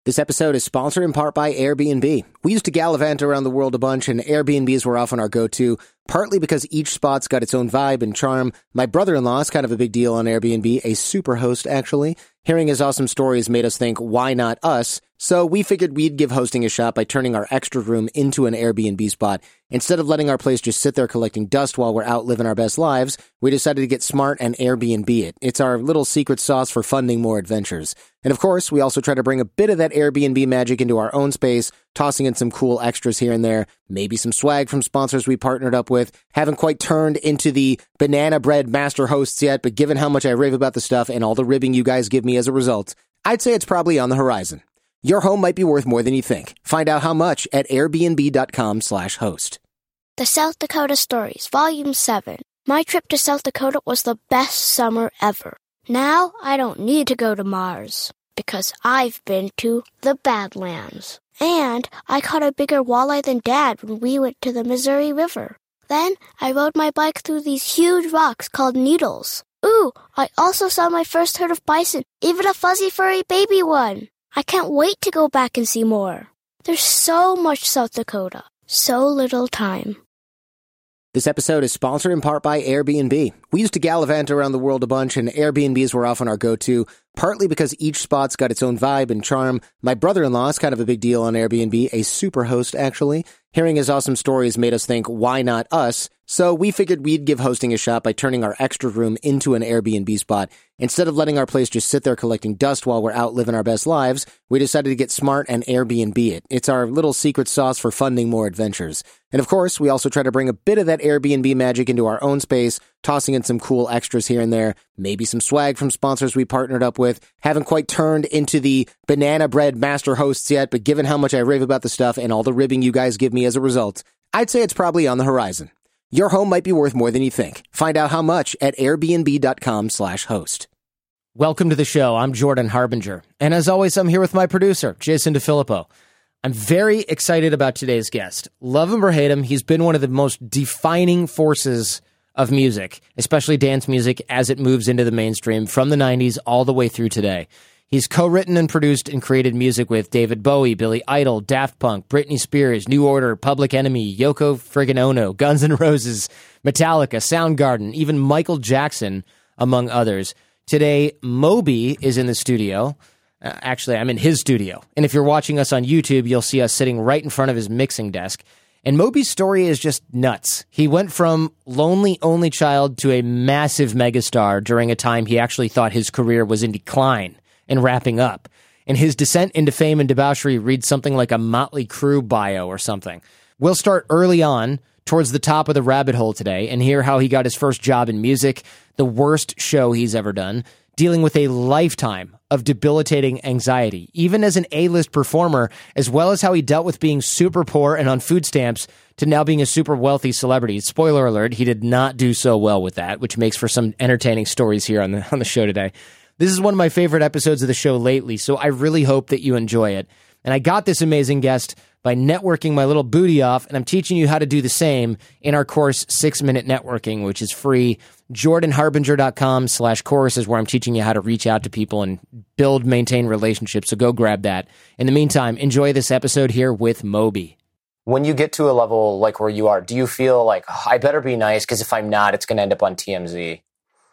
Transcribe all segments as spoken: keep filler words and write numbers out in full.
This episode is sponsored in part by Airbnb. We used to gallivant around the world a bunch, and Airbnbs were often our go-to, partly because each spot's got its own vibe and charm. My brother-in-law is kind of a big deal on Airbnb, a super host, actually. Hearing his awesome stories made us think, why not us? So we figured we'd give hosting a shot by turning our extra room into an Airbnb spot. Instead of letting our place just sit there collecting dust while we're out living our best lives, we decided to get smart and Airbnb it. It's our little secret sauce for funding more adventures. And of course, we also try to bring a bit of that Airbnb magic into our own space, tossing in some cool extras here and there, maybe some swag from sponsors we partnered up with. Haven't quite turned into the banana bread master hosts yet, but given how much I rave about the stuff and all the ribbing you guys give me as a result, I'd say it's probably on the horizon. Your home might be worth more than you think. Find out how much at airbnb.com slash host. The South Dakota Stories, Volume seven. My trip to South Dakota was the best summer ever. Now I don't need to go to Mars, because I've been to the Badlands. And I caught a bigger walleye than Dad when we went to the Missouri River. Then I rode my bike through these huge rocks called needles. Ooh, I also saw my first herd of bison, even a fuzzy furry baby one. I can't wait to go back and see more. There's so much South Dakota, so little time. This episode is sponsored in part by Airbnb. We used to gallivant around the world a bunch, and Airbnbs were often our go-to, partly because each spot's got its own vibe and charm. My brother-in-law is kind of a big deal on Airbnb, a super host, actually. Hearing his awesome stories made us think, why not us? So we figured we'd give hosting a shot by turning our extra room into an Airbnb spot. Instead of letting our place just sit there collecting dust while we're out living our best lives, we decided to get smart and Airbnb it. It's our little secret sauce for funding more adventures. And of course, we also try to bring a bit of that Airbnb magic into our own space, tossing in some cool extras here and there, maybe some swag from sponsors we partnered up with. Haven't quite turned into the banana bread master hosts yet, but given how much I rave about the stuff and all the ribbing you guys give me as a result, I'd say it's probably on the horizon. Your home might be worth more than you think. Find out how much at airbnb.com slash host. Welcome to the show. I'm Jordan Harbinger. And as always, I'm here with my producer, Jason DeFilippo. I'm very excited about today's guest. Love him or hate him, he's been one of the most defining forces of music, especially dance music, as it moves into the mainstream from the nineties all the way through today. He's co-written and produced and created music with David Bowie, Billy Idol, Daft Punk, Britney Spears, New Order, Public Enemy, Yoko friggin' Ono, Guns N' Roses, Metallica, Soundgarden, even Michael Jackson, among others. Today, Moby is in the studio. Uh, actually, I'm in his studio. And if you're watching us on YouTube, you'll see us sitting right in front of his mixing desk. And Moby's story is just nuts. He went from lonely only child to a massive megastar during a time he actually thought his career was in decline and wrapping up. And his descent into fame and debauchery reads something like a Motley Crue bio or something. We'll start early on, towards the top of the rabbit hole today, and hear how he got his first job in music, the worst show he's ever done, dealing with a lifetime of debilitating anxiety, even as an A-list performer, as well as how he dealt with being super poor and on food stamps to now being a super wealthy celebrity. Spoiler alert, he did not do so well with that, which makes for some entertaining stories here on the on the show today. This is one of my favorite episodes of the show lately, so I really hope that you enjoy it. And I got this amazing guest by networking my little booty off, and I'm teaching you how to do the same in our course, Six Minute Networking, which is free. jordanharbinger.com slash course is where I'm teaching you how to reach out to people and build, maintain relationships, so go grab that. In the meantime, enjoy this episode here with Moby. When you get to a level like where you are, do you feel like, oh, I better be nice, because if I'm not, it's going to end up on T M Z?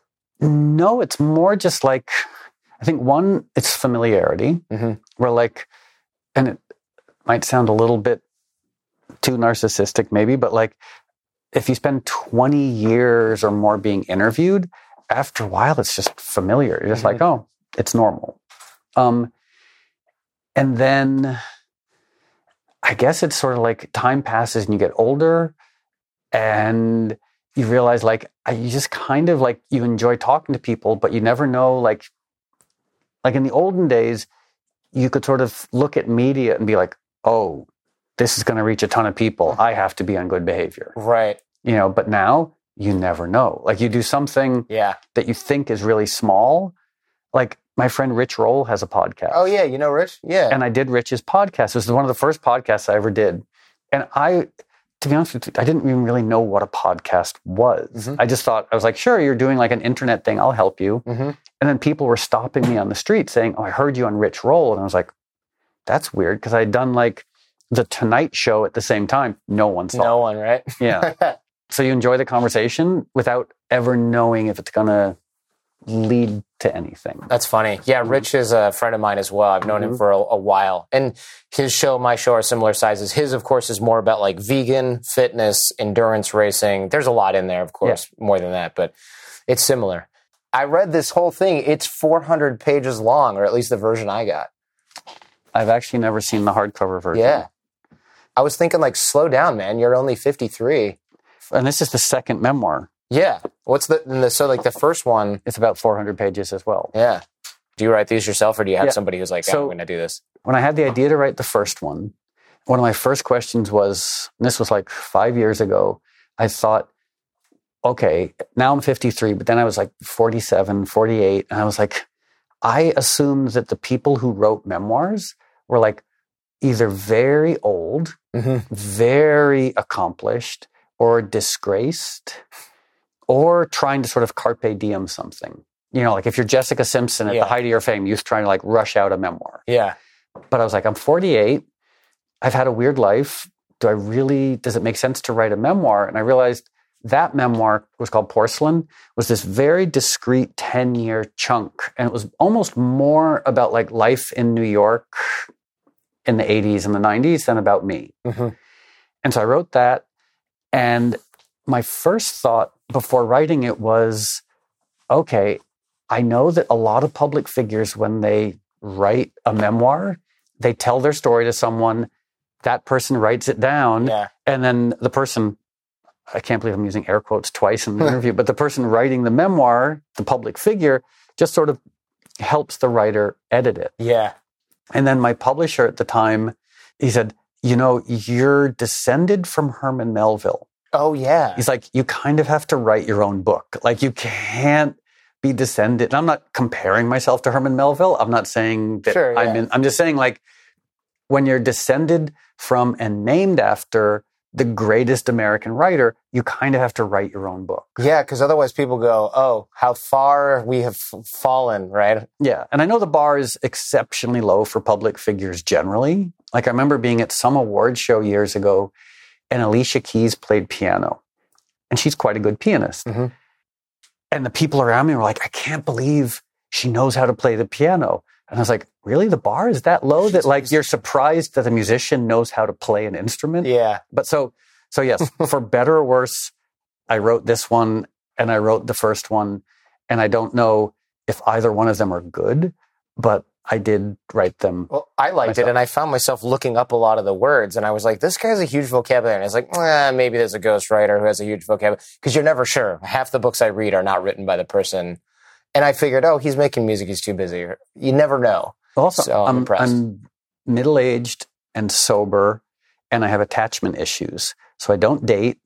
No, it's more just like, I think one, it's familiarity. Mm-hmm. Where like, and it might sound a little bit too narcissistic maybe, but like if you spend twenty years or more being interviewed, after a while it's just familiar. You're just mm-hmm. like, oh, it's normal. Um, and then I guess it's sort of like time passes and you get older and you realize like you just kind of like you enjoy talking to people, but you never know, like like in the olden days you could sort of look at media and be like, oh, this is going to reach a ton of people. I have to be on good behavior. Right. You know, but now you never know. Like you do something yeah. that you think is really small. Like my friend Rich Roll has a podcast. Oh yeah. You know Rich? Yeah. And I did Rich's podcast. It was one of the first podcasts I ever did. And I, to be honest with you, I didn't even really know what a podcast was. Mm-hmm. I just thought, I was like, sure, you're doing like an internet thing. I'll help you. Mm-hmm. And then people were stopping me on the street saying, oh, I heard you on Rich Roll. And I was like, that's weird, because I'd done like the Tonight Show at the same time. No one saw. No one, right? Yeah. So you enjoy the conversation without ever knowing if it's going to lead to anything. That's funny. Yeah, Rich is a friend of mine as well. I've known mm-hmm. him for a, a while. And his show, my show, are similar sizes. His, of course, is more about like vegan, fitness, endurance racing. There's a lot in there, of course, yeah. more than that, but it's similar. I read this whole thing. It's four hundred pages long, or at least the version I got. I've actually never seen the hardcover version. Yeah. I was thinking like, slow down, man. You're only fifty-three. And this is the second memoir. Yeah. What's the, the so like the first one? It's about four hundred pages as well. Yeah. Do you write these yourself, or do you have yeah. somebody who's like, oh, so, I'm going to do this? When I had the idea to write the first one, one of my first questions was, and this was like five years ago, I thought, okay, now I'm fifty-three, but then I was like forty-seven, forty-eight, and I was like, I assumed that the people who wrote memoirs were like either very old, mm-hmm. very accomplished, or disgraced, or trying to sort of carpe diem something. You know, like if you're Jessica Simpson at yeah. the height of your fame, you're trying to like rush out a memoir. Yeah. But I was like, I'm forty-eight. I've had a weird life. Do I really, does it make sense to write a memoir? And I realized that memoir was called Porcelain, was this very discrete ten-year chunk. And it was almost more about like life in New York in the eighties and the nineties than about me. Mm-hmm. And so I wrote that. And my first thought before writing it was, okay, I know that a lot of public figures, when they write a memoir, they tell their story to someone, that person writes it down, yeah. and then the person, I can't believe I'm using air quotes twice in the interview, but the person writing the memoir, the public figure, just sort of helps the writer edit it. Yeah. And then my publisher at the time, he said, you know, you're descended from Herman Melville. Oh, yeah. He's like, you kind of have to write your own book. Like, you can't be descended. And I'm not comparing myself to Herman Melville. I'm not saying that sure, yeah. I'm in, I'm just saying, like, when you're descended from and named after the greatest American writer, you kind of have to write your own book. Yeah, because otherwise people go, oh, how far we have f- fallen, right? Yeah, and I know the bar is exceptionally low for public figures generally. Like, I remember being at some award show years ago, and Alicia Keys played piano. And she's quite a good pianist. Mm-hmm. And the people around me were like, I can't believe she knows how to play the piano. And I was like, really? The bar is that low that like you're surprised that a musician knows how to play an instrument? Yeah. But so, so yes, for better or worse, I wrote this one and I wrote the first one. And I don't know if either one of them are good, but I did write them. Well, I liked myself. it, and I found myself looking up a lot of the words, and I was like, this guy has a huge vocabulary. And I was like, eh, maybe there's a ghostwriter who has a huge vocabulary, because you're never sure. Half the books I read are not written by the person. And I figured, oh, he's making music, he's too busy. You never know. Also, so I'm, I'm impressed. I'm middle-aged and sober, and I have attachment issues. So I don't date,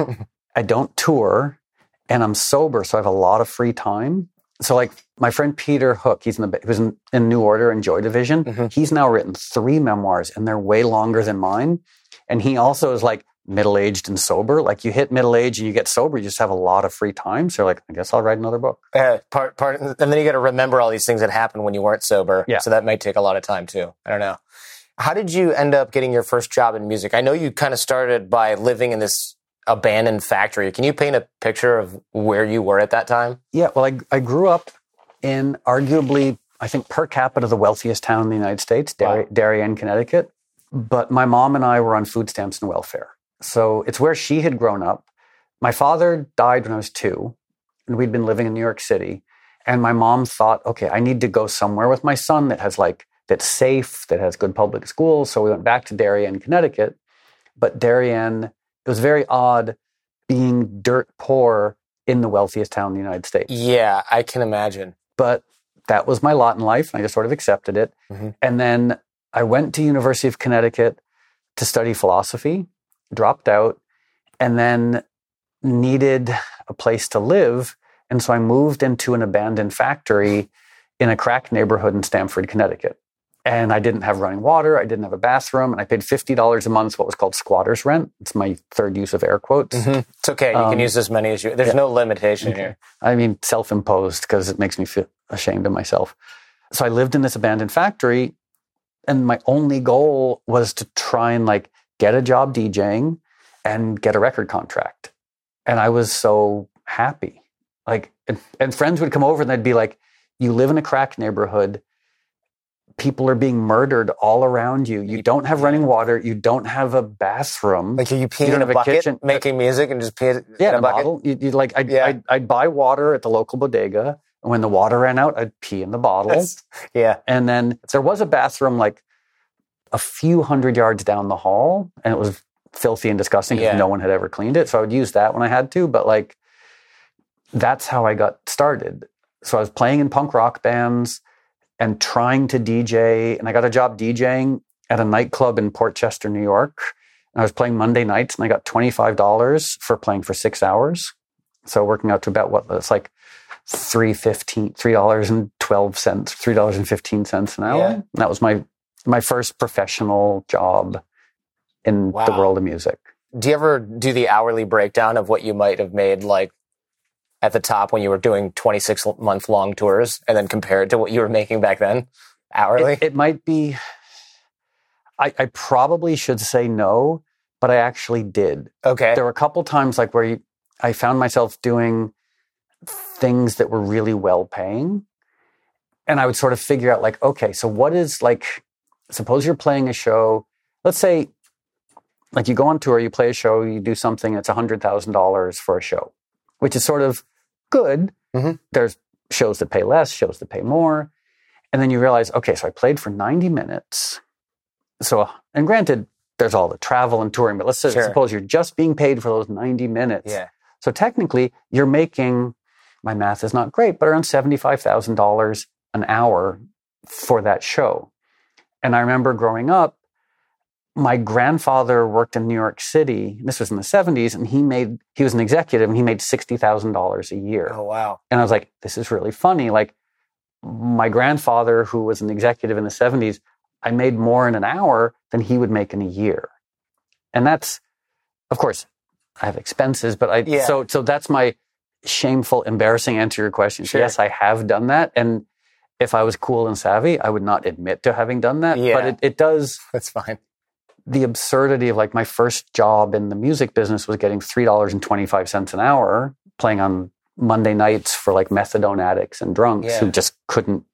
I don't tour, and I'm sober, so I have a lot of free time. So, like, my friend Peter Hook, he's in the who's in, in New Order and Joy Division. Mm-hmm. He's now written three memoirs, and they're way longer than mine. And he also is like middle-aged and sober. Like, you hit middle age and you get sober, you just have a lot of free time. So, like, I guess I'll write another book. Uh, part, part, and then you got to remember all these things that happened when you weren't sober. Yeah. So that might take a lot of time too. I don't know. How did you end up getting your first job in music? I know you kind of started by living in this abandoned factory. Can you paint a picture of where you were at that time? Yeah, well, I, I grew up in arguably, I think, per capita, the wealthiest town in the United States, Dar- wow. Darien, Connecticut. But my mom and I were on food stamps and welfare. So it's where she had grown up. My father died when I was two, and we'd been living in New York City. And my mom thought, okay, I need to go somewhere with my son that has like, that's safe, that has good public schools. So we went back to Darien, Connecticut. But Darien, it was very odd being dirt poor in the wealthiest town in the United States. Yeah, I can imagine. But that was my lot in life, and I just sort of accepted it. Mm-hmm. And then I went to University of Connecticut to study philosophy, dropped out, and then needed a place to live. And so I moved into an abandoned factory in a crack neighborhood in Stamford, Connecticut. And I didn't have running water. I didn't have a bathroom. And I paid fifty dollars a month, what was called squatter's rent. It's my third use of air quotes. Mm-hmm. It's okay. You um, can use as many as you... There's yeah. no limitation okay. here. I mean, self-imposed, because it makes me feel ashamed of myself. So I lived in this abandoned factory. and my only goal was to try and like get a job DJing and get a record contract. And I was so happy. Like, and, and friends would come over and they'd be like, you live in a crack neighborhood. People are being murdered all around you. You don't have running water. You don't have a bathroom. Like, are you peeing you don't in a have bucket, a kitchen, making music, and just pee it yeah, in a, a bucket? bottle. You, you like, I'd, Yeah. I'd, I'd buy water at the local bodega. And when the water ran out, I'd pee in the bottle. That's- yeah. And then there was a bathroom like a few hundred yards down the hall, and it was filthy and disgusting because Yeah. no one had ever cleaned it. So I would use that when I had to. But like, that's how I got started. So I was playing in punk rock bands and trying to D J. And I got a job DJing at a nightclub in Port Chester, New York. And I was playing Monday nights, and I got twenty-five dollars for playing for six hours. So working out to about what it's like three fifteen, three dollars and twelve cents, three dollars and fifteen cents an hour. Yeah. And that was my my first professional job in Wow. the world of music. Do you ever do the hourly breakdown of what you might have made, like, at the top when you were doing twenty-six month long tours, and then compare it to what you were making back then, hourly? It, it might be. I, I probably should say no, but I actually did. Okay. There were a couple times like where you, I found myself doing things that were really well paying, and I would sort of figure out like, okay, so what is like, suppose you're playing a show, let's say like you go on tour, you play a show, you do something, it's one hundred thousand dollars for a show, which is sort of good. Mm-hmm. There's shows that pay less, shows that pay more. And then you realize, okay, so I played for ninety minutes. So, and granted, there's all the travel and touring, but let's say, Sure. suppose you're just being paid for those ninety minutes. Yeah. So technically, you're making, my math is not great, but around seventy-five thousand dollars an hour for that show. And I remember growing up, my grandfather worked in New York City. This was in the seventies, and he made, he was an executive, and he made sixty thousand dollars a year. Oh, wow. And I was like, this is really funny. Like, my grandfather, who was an executive in the seventies, I made more in an hour than he would make in a year. And that's, of course, I have expenses, but I, Yeah. so, so that's my shameful, embarrassing answer to your question. Sure. Yes, I have done that. And if I was cool and savvy, I would not admit to having done that. Yeah. But it, it does, That's fine. the absurdity of like my first job in the music business was getting three dollars and twenty-five cents an hour, playing on Monday nights for like methadone addicts and drunks Yeah. who just couldn't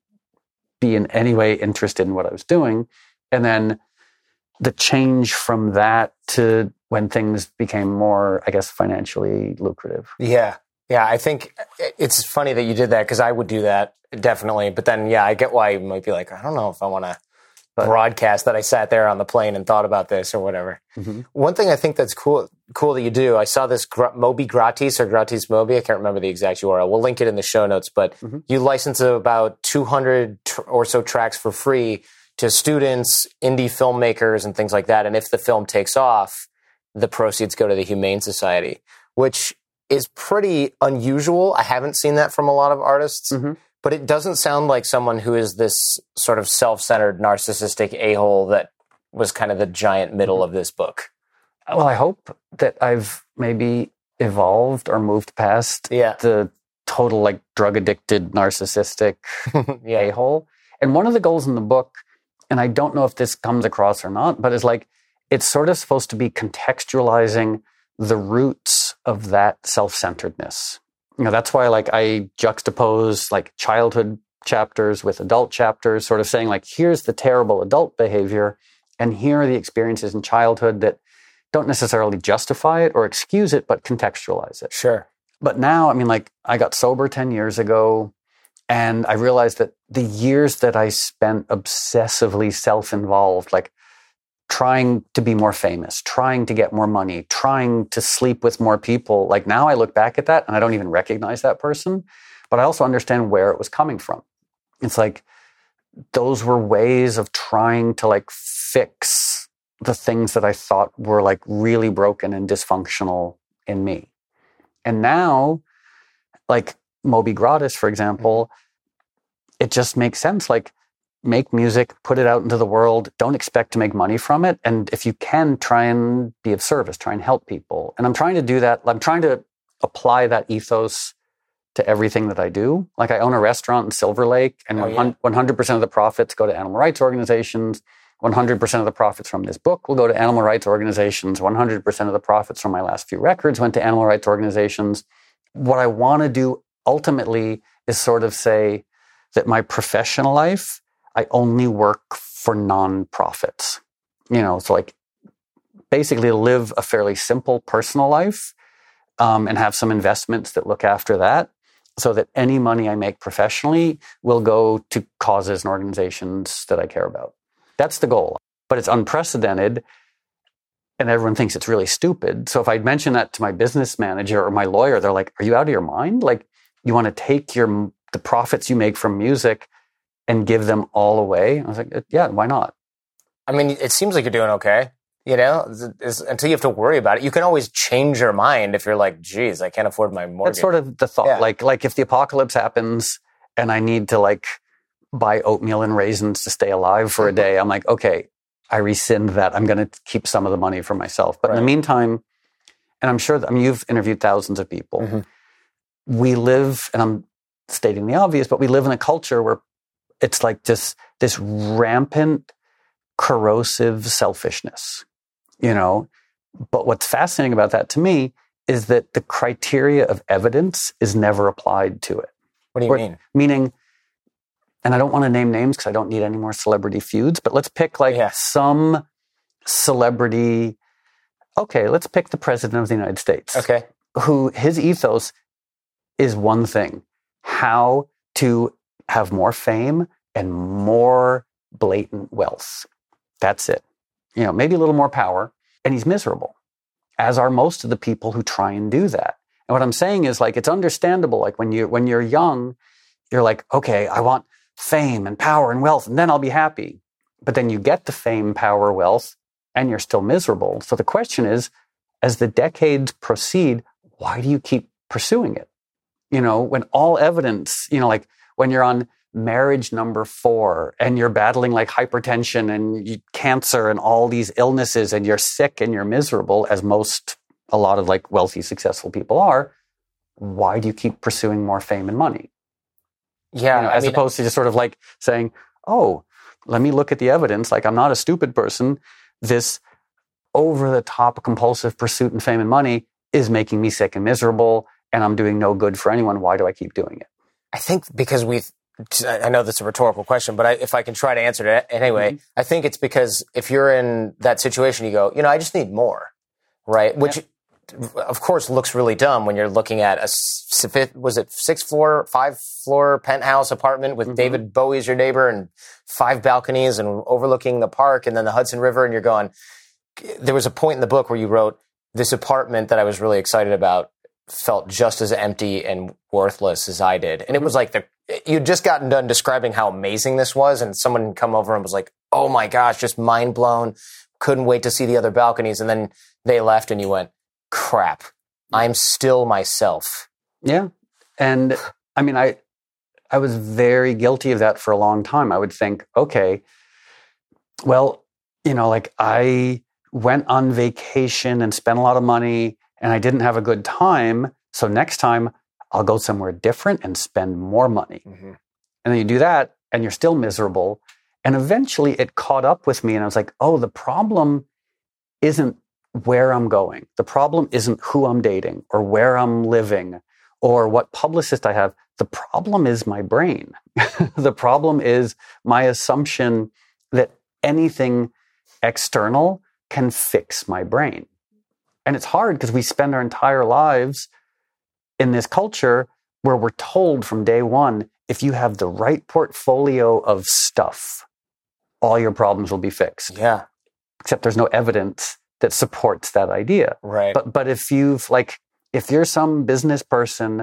be in any way interested in what I was doing. And then the change from that to when things became more, I guess, financially lucrative. Yeah. Yeah. I think it's funny that you did that, because I would do that definitely. But then, yeah, I get why you might be like, I don't know if I want to broadcast that I sat there on the plane and thought about this or whatever. Mm-hmm. One thing I think that's cool cool that you do, I saw this Gra- Moby Gratis or Gratis Moby. I can't remember the exact U R L. We'll link it in the show notes. But Mm-hmm. you license about two hundred tr- or so tracks for free to students, indie filmmakers, and things like that. And if the film takes off, the proceeds go to the Humane Society, which is pretty unusual. I haven't seen that from a lot of artists. Mm-hmm. But it doesn't sound like someone who is this sort of self-centered, narcissistic a-hole that was kind of the giant middle of this book. Well, I hope that I've maybe evolved or moved past Yeah. the total like drug addicted, narcissistic Yeah. a-hole. And one of the goals in the book, and I don't know if this comes across or not, but is like, it's sort of supposed to be contextualizing the roots of that self-centeredness. You know, that's why like I juxtapose like childhood chapters with adult chapters, sort of saying like, here's the terrible adult behavior, and here are the experiences in childhood that don't necessarily justify it or excuse it, but contextualize it. Sure. But now, I mean, like, I got sober ten years ago, and I realized that the years that I spent obsessively self-involved, like trying to be more famous, trying to get more money, trying to sleep with more people, like now I look back at that and I don't even recognize that person, but I also understand where it was coming from. It's like, those were ways of trying to like fix the things that I thought were like really broken and dysfunctional in me. And now, like Moby Gratis, for example, it just makes sense. Like, make music, put it out into the world. Don't expect to make money from it. And if you can, try and be of service, try and help people. And I'm trying to do that. I'm trying to apply that ethos to everything that I do. Like I own a restaurant in Silver Lake, and oh, yeah. one hundred percent of the profits go to animal rights organizations. one hundred percent of the profits from this book will go to animal rights organizations. one hundred percent of the profits from my last few records went to animal rights organizations. What I want to do ultimately is sort of say that my professional life, I only work for nonprofits. You know, so like basically live a fairly simple personal life um, and have some investments that look after that, so that any money I make professionally will go to causes and organizations that I care about. That's the goal. But it's unprecedented, and everyone thinks it's really stupid. So if I'd mention that to my business manager or my lawyer, they're like, are you out of your mind? Like, you want to take your the profits you make from music and give them all away? I was like, yeah, why not? I mean, it seems like you're doing okay. You know, it's, it's, until you have to worry about it. You can always change your mind if you're like, geez, I can't afford my mortgage. That's sort of the thought. Yeah. Like, like if the apocalypse happens and I need to like buy oatmeal and raisins to stay alive for a day, I'm like, okay, I rescind that. I'm going to keep some of the money for myself. But right. in the meantime, and I'm sure that, I mean, you've interviewed thousands of people. Mm-hmm. We live, and I'm stating the obvious, but we live in a culture where it's like just this rampant, corrosive selfishness, you know? But what's fascinating about that to me is that the criteria of evidence is never applied to it. What do you or, mean? Meaning, and I don't want to name names because I don't need any more celebrity feuds, but let's pick like yeah. some celebrity. Okay, let's pick the president of the United States. Okay. Who his ethos is one thing: how to have more fame and more blatant wealth. That's it. You know, maybe a little more power. And he's miserable, as are most of the people who try and do that. And what I'm saying is, like, it's understandable. Like when you when you're young, you're like, okay, I want fame and power and wealth, and then I'll be happy. But then you get the fame, power, wealth, and you're still miserable. So the question is, as the decades proceed, why do you keep pursuing it? You know, when all evidence, you know, like when you're on marriage number four and you're battling like hypertension and you, cancer and all these illnesses, and you're sick and you're miserable, as most, a lot of like wealthy, successful people are, why do you keep pursuing more fame and money? Yeah. You know, as I mean, opposed to just sort of like saying, oh, let me look at the evidence. Like, I'm not a stupid person. This over-the-top compulsive pursuit and fame and money is making me sick and miserable, and I'm doing no good for anyone. Why do I keep doing it? I think because we, I know that's a rhetorical question, but I, if I can try to answer it anyway, mm-hmm. I think it's because if you're in that situation, you go, you know, I just need more, right? Which, yeah. of course, looks really dumb when you're looking at a, was it six floor, five floor penthouse apartment with mm-hmm. David Bowie as your neighbor and five balconies and overlooking the park and then the Hudson River, and you're going, there was a point in the book where you wrote, this apartment that I was really excited about felt just as empty and worthless as I did. And it was like the, you'd just gotten done describing how amazing this was, and someone had come over and was like, oh my gosh, just mind blown. Couldn't wait to see the other balconies. And then they left and you went, crap, I'm still myself. Yeah. And I mean, I, I was very guilty of that for a long time. I would think, okay, well, you know, like I went on vacation and spent a lot of money and I didn't have a good time. So next time I'll go somewhere different and spend more money. Mm-hmm. And then you do that and you're still miserable. And eventually it caught up with me and I was like, oh, the problem isn't where I'm going. The problem isn't who I'm dating or where I'm living or what publicist I have. The problem is my brain. The problem is my assumption that anything external can fix my brain. And it's hard because we spend our entire lives in this culture where we're told from day one, if you have the right portfolio of stuff, all your problems will be fixed. Yeah. Except there's no evidence that supports that idea. Right. But but if you've like, if you're some business person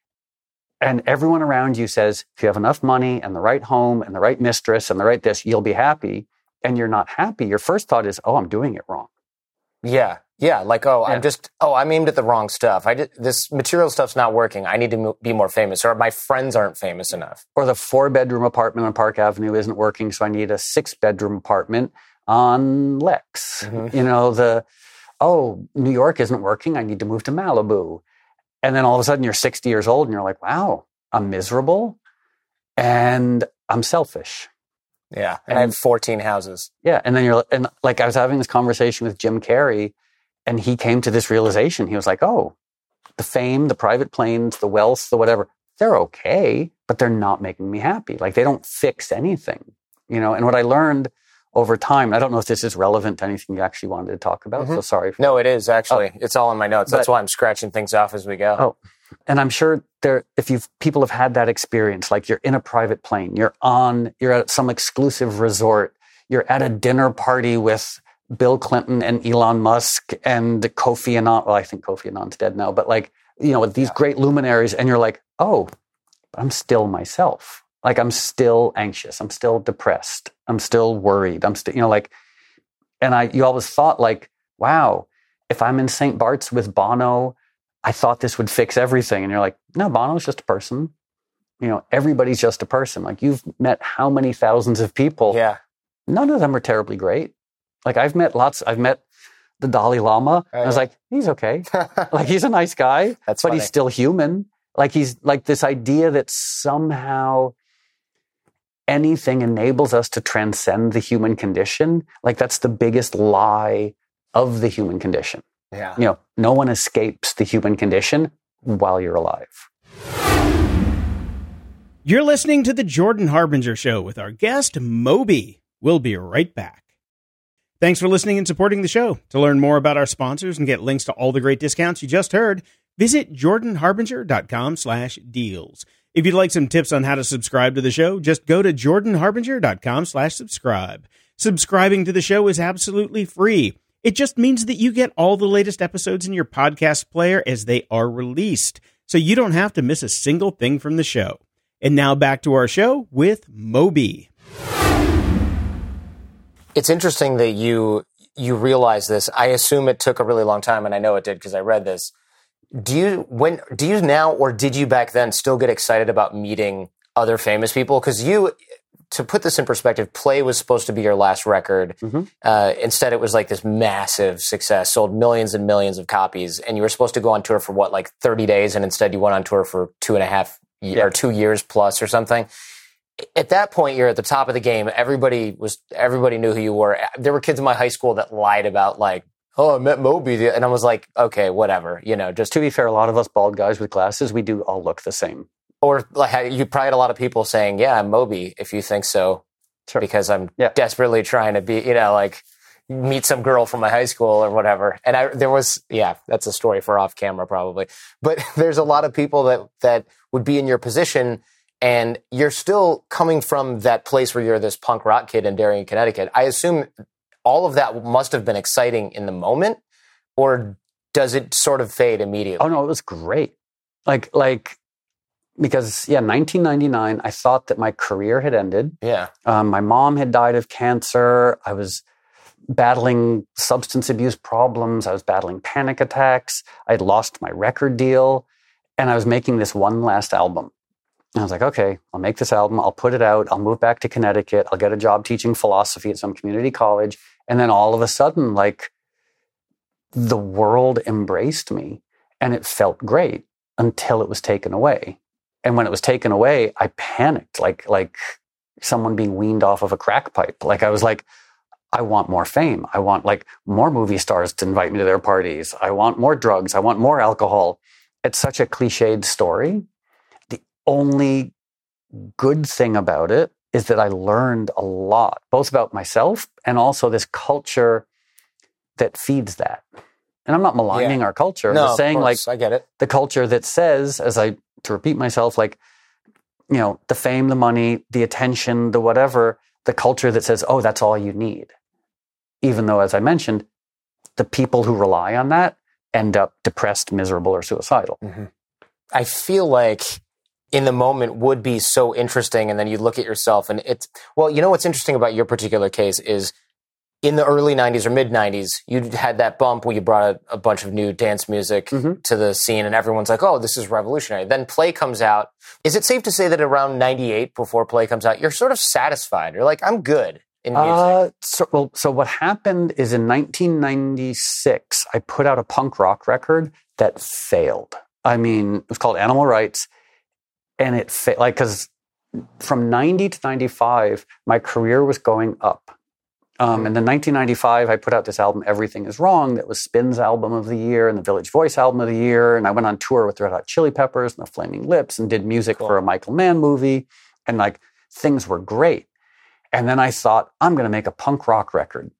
and everyone around you says, if you have enough money and the right home and the right mistress and the right this, you'll be happy, and you're not happy, your first thought is, oh, I'm doing it wrong. Yeah. Yeah. Like, oh, yeah. I'm just, oh, I'm aimed at the wrong stuff. I did, this material stuff's not working. I need to mo- be more famous, or my friends aren't famous enough. Or the four bedroom apartment on Park Avenue isn't working, so I need a six bedroom apartment on Lex. Mm-hmm. You know, the, oh, New York isn't working, I need to move to Malibu. And then all of a sudden you're sixty years old and you're like, wow, I'm miserable and I'm selfish. Yeah. And, and I have fourteen houses. Yeah. And then you're, and like I was having this conversation with Jim Carrey and he came to this realization. He was like, oh, the fame, the private planes, the wealth, the whatever, they're okay, but they're not making me happy. Like they don't fix anything, you know? And what I learned over time, I don't know if this is relevant to anything you actually wanted to talk about. Mm-hmm. So sorry. For no, it is actually. Oh. It's all in my notes. That's but, why I'm scratching things off as we go. Oh, and I'm sure there, if you've, people have had that experience, like you're in a private plane, you're on, you're at some exclusive resort, you're at a dinner party with Bill Clinton and Elon Musk and Kofi Annan. Well, I think Kofi Annan's dead now, but like, you know, with these yeah. great luminaries, and you're like, oh, I'm still myself. Like I'm still anxious. I'm still depressed. I'm still worried. I'm still, you know, like, and I, you always thought like, wow, if I'm in Saint Bart's with Bono, I thought this would fix everything. And you're like, no, Bono's just a person. You know, everybody's just a person. Like you've met how many thousands of people? Yeah. None of them are terribly great. Like I've met lots, I've met the Dalai Lama. Oh, I was yeah. like, he's okay. Like he's a nice guy, That's but funny. He's still human. Like he's like this idea that somehow anything enables us to transcend the human condition. Like that's the biggest lie of the human condition. Yeah. You know, no one escapes the human condition while you're alive. You're listening to the Jordan Harbinger Show with our guest, Moby. We'll be right back. Thanks for listening and supporting the show. To learn more about our sponsors and get links to all the great discounts you just heard, visit jordanharbinger.com slash deals. If you'd like some tips on how to subscribe to the show, just go to jordanharbinger.com slash subscribe. Subscribing to the show is absolutely free. It just means that you get all the latest episodes in your podcast player as they are released, so you don't have to miss a single thing from the show. And now back to our show with Moby. It's interesting that you you realize this. I assume it took a really long time, and I know it did because I read this. Do you when do you now, or did you back then, still get excited about meeting other famous people? Because you, to put this in perspective, Play was supposed to be your last record. Mm-hmm. Uh, instead, it was like this massive success, sold millions and millions of copies, and you were supposed to go on tour for what, like thirty days, and instead you went on tour for two and a half yeah. or two years plus or something. At that point, you're at the top of the game. Everybody was, everybody knew who you were. There were kids in my high school that lied about like, oh, I met Moby. And I was like, okay, whatever, you know, just to be fair, a lot of us bald guys with glasses, we do all look the same. Or like you probably had a lot of people saying, yeah, I'm Moby, if you think so, sure. because I'm yeah. desperately trying to be, you know, like meet some girl from my high school or whatever. And I, there was, yeah, that's a story for off camera probably. But there's a lot of people that, that would be in your position. And you're still coming from that place where you're this punk rock kid in Darien, Connecticut. I assume all of that must have been exciting in the moment, or does it sort of fade immediately? Oh, no, it was great. Like, like, because, yeah, nineteen ninety-nine, I thought that my career had ended. Yeah. Um, my mom had died of cancer. I was battling substance abuse problems. I was battling panic attacks. I had lost my record deal. And I was making this one last album. And I was like, okay, I'll make this album. I'll put it out. I'll move back to Connecticut. I'll get a job teaching philosophy at some community college. And then all of a sudden, like, the world embraced me and it felt great until it was taken away. And when it was taken away, I panicked like, like someone being weaned off of a crack pipe. Like I was like, I want more fame. I want like more movie stars to invite me to their parties. I want more drugs. I want more alcohol. It's such a cliched story. The only good thing about it is that I learned a lot, both about myself and also this culture that feeds that. And I'm not maligning yeah. our culture. No, I'm saying of course, like I get it. The culture that says, as I, to repeat myself, like, you know, the fame, the money, the attention, the whatever, the culture that says, oh, that's all you need. Even though, as I mentioned, the people who rely on that end up depressed, miserable, or suicidal. Mm-hmm. I feel like in the moment would be so interesting. And then you look at yourself and it's, well, you know, what's interesting about your particular case is in the early nineties or mid nineties, you had that bump where you brought a, a bunch of new dance music mm-hmm. to the scene and everyone's like, oh, this is revolutionary. Then Play comes out. Is it safe to say that around ninety-eight, before Play comes out, you're sort of satisfied? You're like, I'm good in music. Uh, so, well, so what happened is in nineteen ninety-six, I put out a punk rock record that failed. I mean, it was called Animal Rights. And it, fa- like, because from ninety to ninety-five, my career was going up. Um, and then nineteen ninety-five, I put out this album, Everything Is Wrong, that was Spin's album of the year and the Village Voice album of the year. And I went on tour with the Red Hot Chili Peppers and the Flaming Lips and did music cool. for a Michael Mann movie. And like, things were great. And then I thought, I'm going to make a punk rock record.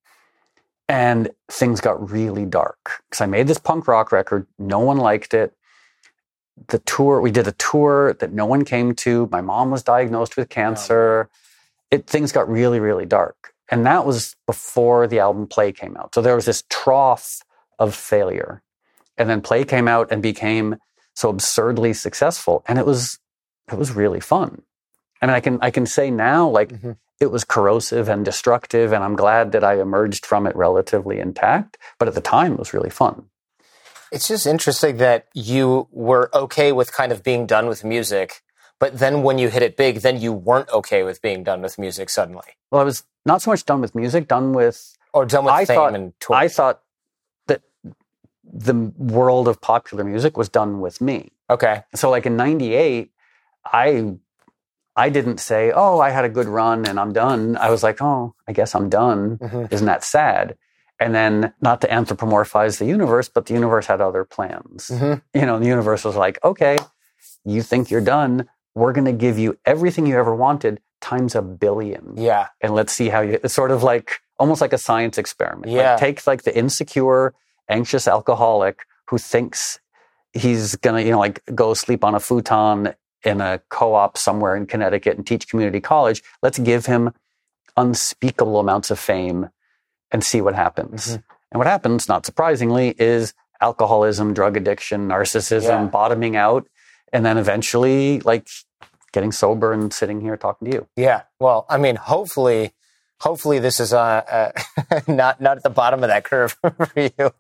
And things got really dark. Because I made this punk rock record. No one liked it. The tour, we did a tour that no one came to. My mom was diagnosed with cancer. It, things got really, really dark. And that was before the album Play came out. So there was this trough of failure. And then Play came out and became so absurdly successful. And it was, it was really fun. I mean, I can, I can say now, like, mm-hmm. it was corrosive and destructive, and I'm glad that I emerged from it relatively intact. But at the time, it was really fun. It's just interesting that you were okay with kind of being done with music, but then when you hit it big, then you weren't okay with being done with music suddenly. Well, I was not so much done with music, done with... Or done with I fame thought, and tour. I thought that the world of popular music was done with me. Okay. So like in ninety-eight, I... I didn't say, oh, I had a good run and I'm done. I was like, oh, I guess I'm done. Mm-hmm. Isn't that sad? And then, not to anthropomorphize the universe, but the universe had other plans. Mm-hmm. You know, the universe was like, okay, you think you're done. We're going to give you everything you ever wanted times a billion. Yeah. And let's see how you, it's sort of like, almost like a science experiment. Yeah. Like, take like the insecure, anxious alcoholic who thinks he's going to, you know, like go sleep on a futon in a co-op somewhere in Connecticut and teach community college. Let's give him unspeakable amounts of fame and see what happens. Mm-hmm. And what happens, not surprisingly, is alcoholism, drug addiction, narcissism, yeah. bottoming out, and then eventually, like, getting sober and sitting here talking to you. Yeah. Well, I mean, hopefully, hopefully this is uh, uh, not not at the bottom of that curve for you.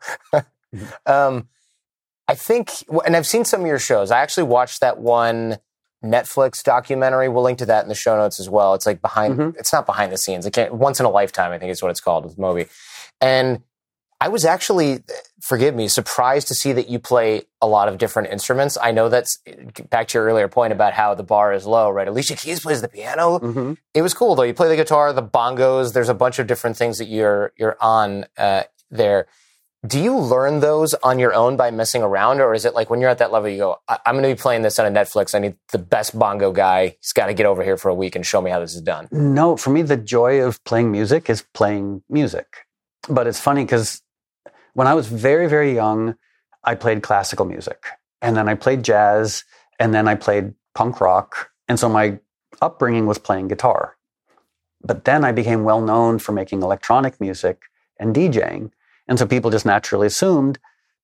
um, I think, and I've seen some of your shows. I actually watched that one Netflix documentary. We'll link to that in the show notes as well. It's like behind, mm-hmm. it's not behind the scenes. It can't, once in a lifetime, I think is what it's called with Moby. And I was actually, forgive me, surprised to see that you play a lot of different instruments. I know that's back to your earlier point about how the bar is low, right? Alicia Keys plays the piano. Mm-hmm. It was cool though. You play the guitar, the bongos. There's a bunch of different things that you're, you're on uh, there. Do you learn those on your own by messing around? Or is it like when you're at that level, you go, I- I'm going to be playing this on a Netflix. I need the best bongo guy. He's got to get over here for a week and show me how this is done. No, for me, the joy of playing music is playing music. But it's funny because when I was very, very young, I played classical music. And then I played jazz. And then I played punk rock. And so my upbringing was playing guitar. But then I became well known for making electronic music and DJing. And so people just naturally assumed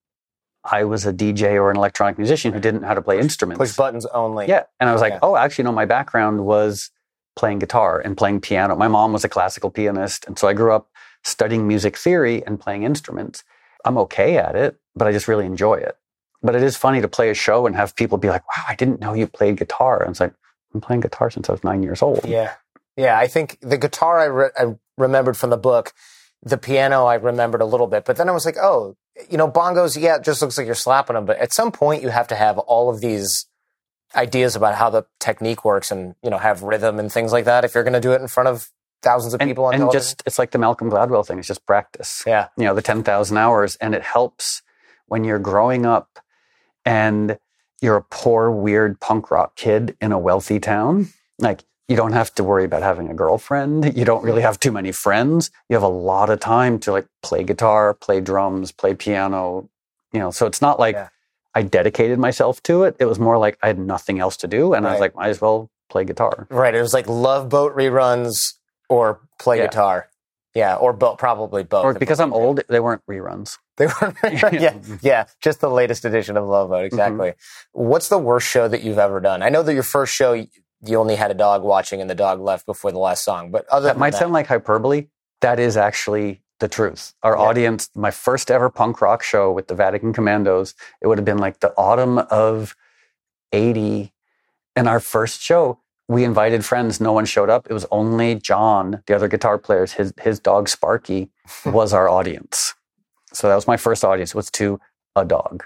I was a D J or an electronic musician who didn't know how to play instruments. Push buttons only. Yeah. And I was like, yeah. oh, actually, no, my background was playing guitar and playing piano. My mom was a classical pianist. And so I grew up studying music theory and playing instruments. I'm okay at it, but I just really enjoy it. But it is funny to play a show and have people be like, wow, I didn't know you played guitar. And it's like, I'm playing guitar since I was nine years old. Yeah. Yeah. I think the guitar I, re- I remembered from the book. The piano I remembered a little bit, but then I was like, oh, you know, bongos, yeah, it just looks like you're slapping them. But at some point you have to have all of these ideas about how the technique works and, you know, have rhythm and things like that if you're going to do it in front of thousands of and, people on and television. Just, it's like the Malcolm Gladwell thing. It's just practice. Yeah. You know, the ten thousand hours. And it helps when you're growing up and you're a poor, weird punk rock kid in a wealthy town. Like, you don't have to worry about having a girlfriend. You don't really have too many friends. You have a lot of time to like play guitar, play drums, play piano, you know, so it's not like yeah. I dedicated myself to it. It was more like I had nothing else to do. And right. I was like, might as well play guitar. Right. It was like Love Boat reruns or play yeah. guitar. Yeah. Or bo- probably both. Or because I'm old, they weren't reruns. They weren't. yeah. Yeah. Just the latest edition of Love Boat. Exactly. Mm-hmm. What's the worst show that you've ever done? I know that your first show, you only had a dog watching and the dog left before the last song. But other that than might that, sound like hyperbole. That is actually the truth. Our yeah. audience, my first ever punk rock show with the Vatican Commandos, it would have been like the autumn of eighty. And our first show, we invited friends. No one showed up. It was only John, the other guitar players, his, his dog Sparky was our audience. So that was my first audience, was to a dog.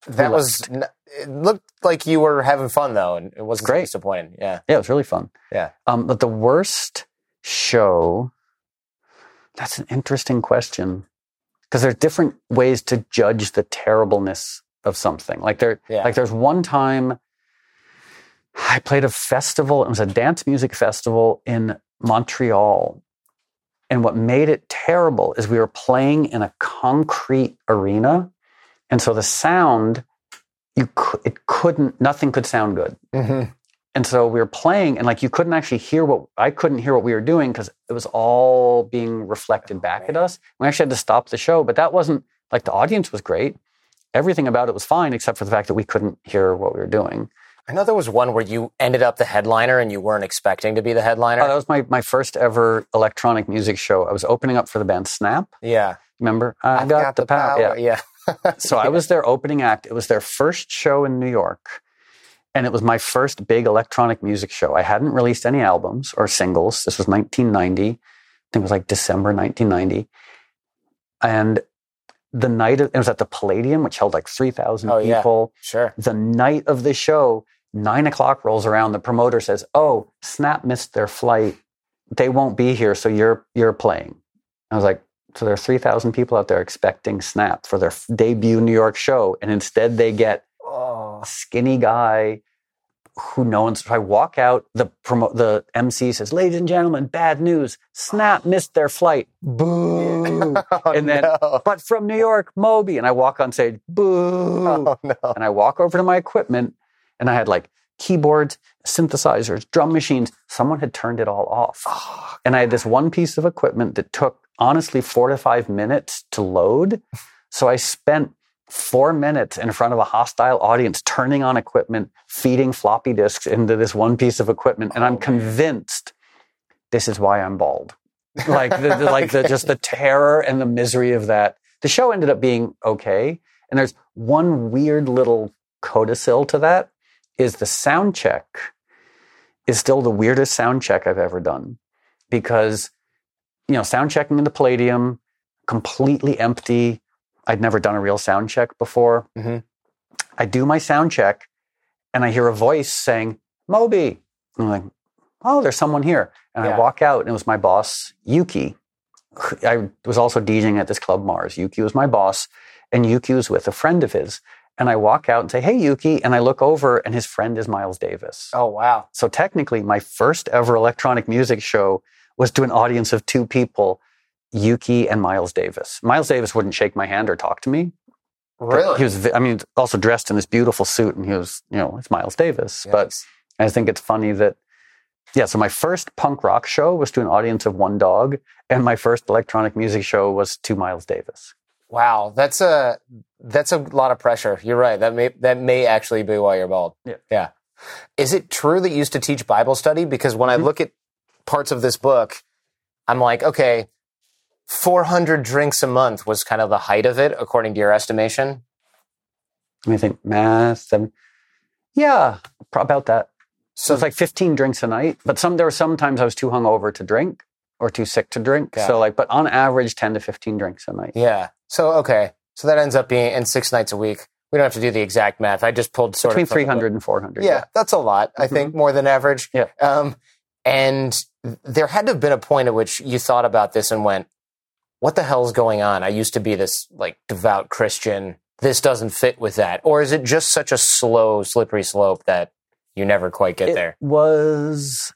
That was, it looked like you were having fun though, and it wasn't Great. disappointing. Yeah. Yeah, it was really fun. Yeah. Um, but the worst show, that's an interesting question. Because there's different ways to judge the terribleness of something. Like there, Yeah. like there's one time I played a festival. It was a dance music festival in Montreal. And what made it terrible is we were playing in a concrete arena. And so the sound, you could, it couldn't, nothing could sound good. Mm-hmm. And so we were playing and like you couldn't actually hear what, I couldn't hear what we were doing because it was all being reflected back at us. We actually had to stop the show, but that wasn't, like the audience was great. Everything about it was fine except for the fact that we couldn't hear what we were doing. I know there was one where you ended up the headliner and you weren't expecting to be the headliner. Oh, that was my, my first ever electronic music show. I was opening up for the band Snap. Yeah. Remember? I I've got, the power. Yeah. Yeah. So I was their opening act. It was their first show in New York. And it was my first big electronic music show. I hadn't released any albums or singles. This was nineteen ninety. I think it was like December nineteen ninety. And the night of, it was at the Palladium, which held like three thousand Oh, yeah. people. Sure. The night of the show, nine o'clock rolls around. The promoter says, "Oh, Snap missed their flight. They won't be here, so you're you're playing." I was like, so there are three thousand people out there expecting Snap for their debut New York show, and instead they get a skinny guy who no one's. So I walk out. The promo, the M C says, "Ladies and gentlemen, bad news. Snap missed their flight." Boo! Oh, and then, no. but from New York, Moby. And I walk on stage. Boo! Oh, no. And I walk over to my equipment, and I had like keyboards, synthesizers, drum machines. Someone had turned it all off. Oh, And I had this one piece of equipment that took, honestly, four to five minutes to load. So I spent four minutes in front of a hostile audience turning on equipment, feeding floppy disks into this one piece of equipment. And I'm convinced this is why I'm bald. Like, the, the, like the, just the terror and the misery of that. The show ended up being okay. And there's one weird little codicil to that is the sound check is still the weirdest sound check I've ever done. Because, you know, sound checking in the Palladium, completely empty. I'd never done a real sound check before. Mm-hmm. I do my sound check and I hear a voice saying, "Moby." I'm like, oh, there's someone here. And Yeah. I walk out and it was my boss, Yuki. I was also DJing at this club, Mars. Yuki was my boss and Yuki was with a friend of his. And I walk out and say, "Hey, Yuki." And I look over and his friend is Miles Davis. Oh, wow. So technically, my first ever electronic music show was to an audience of two people, Yuki and Miles Davis. Miles Davis wouldn't shake my hand or talk to me. Really? He was, vi- I mean, also dressed in this beautiful suit, and he was, you know, it's Miles Davis. But Yikes. I think it's funny that, yeah, so my first punk rock show was to an audience of one dog, and my first electronic music show was to Miles Davis. Wow, that's a that's a lot of pressure. You're right. That may that may actually be why you're bald. Yeah. Yeah. Is it true that you used to teach Bible study? Because when Mm-hmm. I look at parts of this book, I'm like, okay, four hundred drinks a month was kind of the height of it, according to your estimation. Let me think, math, seven. Yeah, pro- about that. So So it's like fifteen drinks a night, but some there were some times I was too hungover to drink or too sick to drink. Got so it. like, but on average, ten to fifteen drinks a night. yeah. So okay. So that ends up being in six nights a week. We don't have to do the exact math. I just pulled sort Between of from the three hundred book. and four hundred. Yeah, that's a lot. I think more than average. Yeah. Um, and there had to have been a point at which you thought about this and went, "What the hell's going on? I used to be this like devout Christian. This doesn't fit with that." Or is it just such a slow, slippery slope that you never quite get It there? was,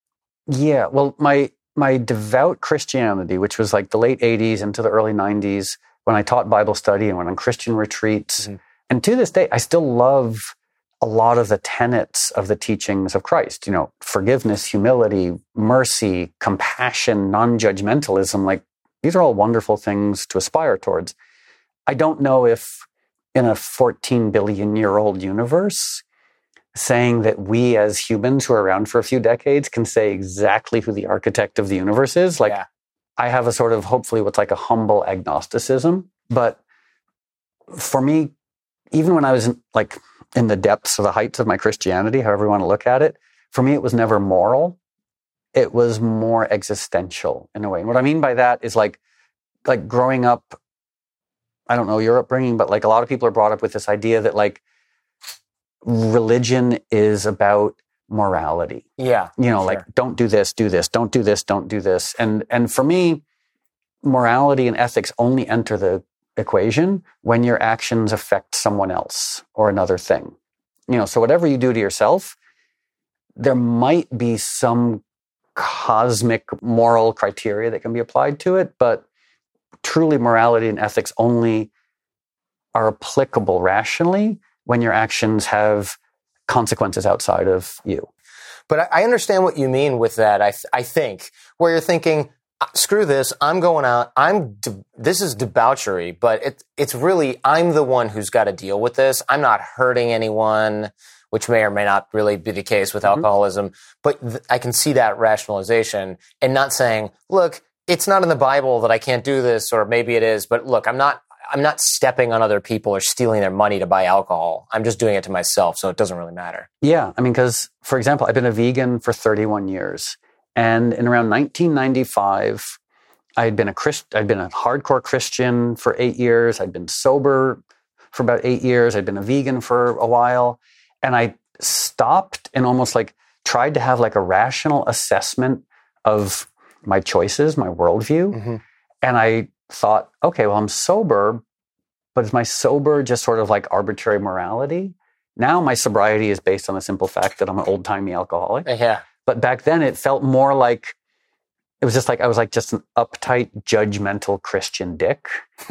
yeah. Well, my my devout Christianity, which was like the late eighties into the early nineties, when I taught Bible study and went on Christian retreats, Mhm. and to this day, I still love a lot of the tenets of the teachings of Christ. You know, forgiveness, humility, mercy, compassion, non-judgmentalism. Like these are all wonderful things to aspire towards. I don't know if in a fourteen billion year old universe, saying that we as humans who are around for a few decades can say exactly who the architect of the universe is. Like, Yeah. I have a sort of, hopefully, what's like a humble agnosticism. But for me, even when I was in, like in the depths of the heights of my Christianity, however you want to look at it, for me, it was never moral. It was more existential in a way. And what I mean by that is like, like growing up, I don't know your upbringing, but like a lot of people are brought up with this idea that like religion is about morality. Yeah. You know, sure. like don't do this, do this, don't do this, don't do this. And and for me, morality and ethics only enter the equation when your actions affect someone else or another thing. You know, so whatever you do to yourself, there might be some cosmic moral criteria that can be applied to it, but truly morality and ethics only are applicable rationally when your actions have consequences outside of you. But I, I understand what you mean with that. I th- I think where you're thinking, screw this, I'm going out, I'm, de- this is debauchery, but it, it's really, I'm the one who's got to deal with this. I'm not hurting anyone, which may or may not really be the case with mm-hmm. alcoholism, but th- I can see that rationalization and not saying, look, it's not in the Bible that I can't do this, or maybe it is, but look, I'm not, I'm not stepping on other people or stealing their money to buy alcohol. I'm just doing it to myself, so it doesn't really matter. Yeah, I mean, because, for example, I've been a vegan for thirty-one years. And in around nineteen ninety-five, I had been a Christ, I'd been a hardcore Christian for eight years. I'd been sober for about eight years. I'd been a vegan for a while. And I stopped and almost like tried to have like a rational assessment of my choices, my worldview. Mm-hmm. And I thought, okay, well, I'm sober, but is my sober just sort of like arbitrary morality? Now my sobriety is based on the simple fact that I'm an old-timey alcoholic. Yeah. But back then it felt more like, it was just like, I was like just an uptight, judgmental Christian dick.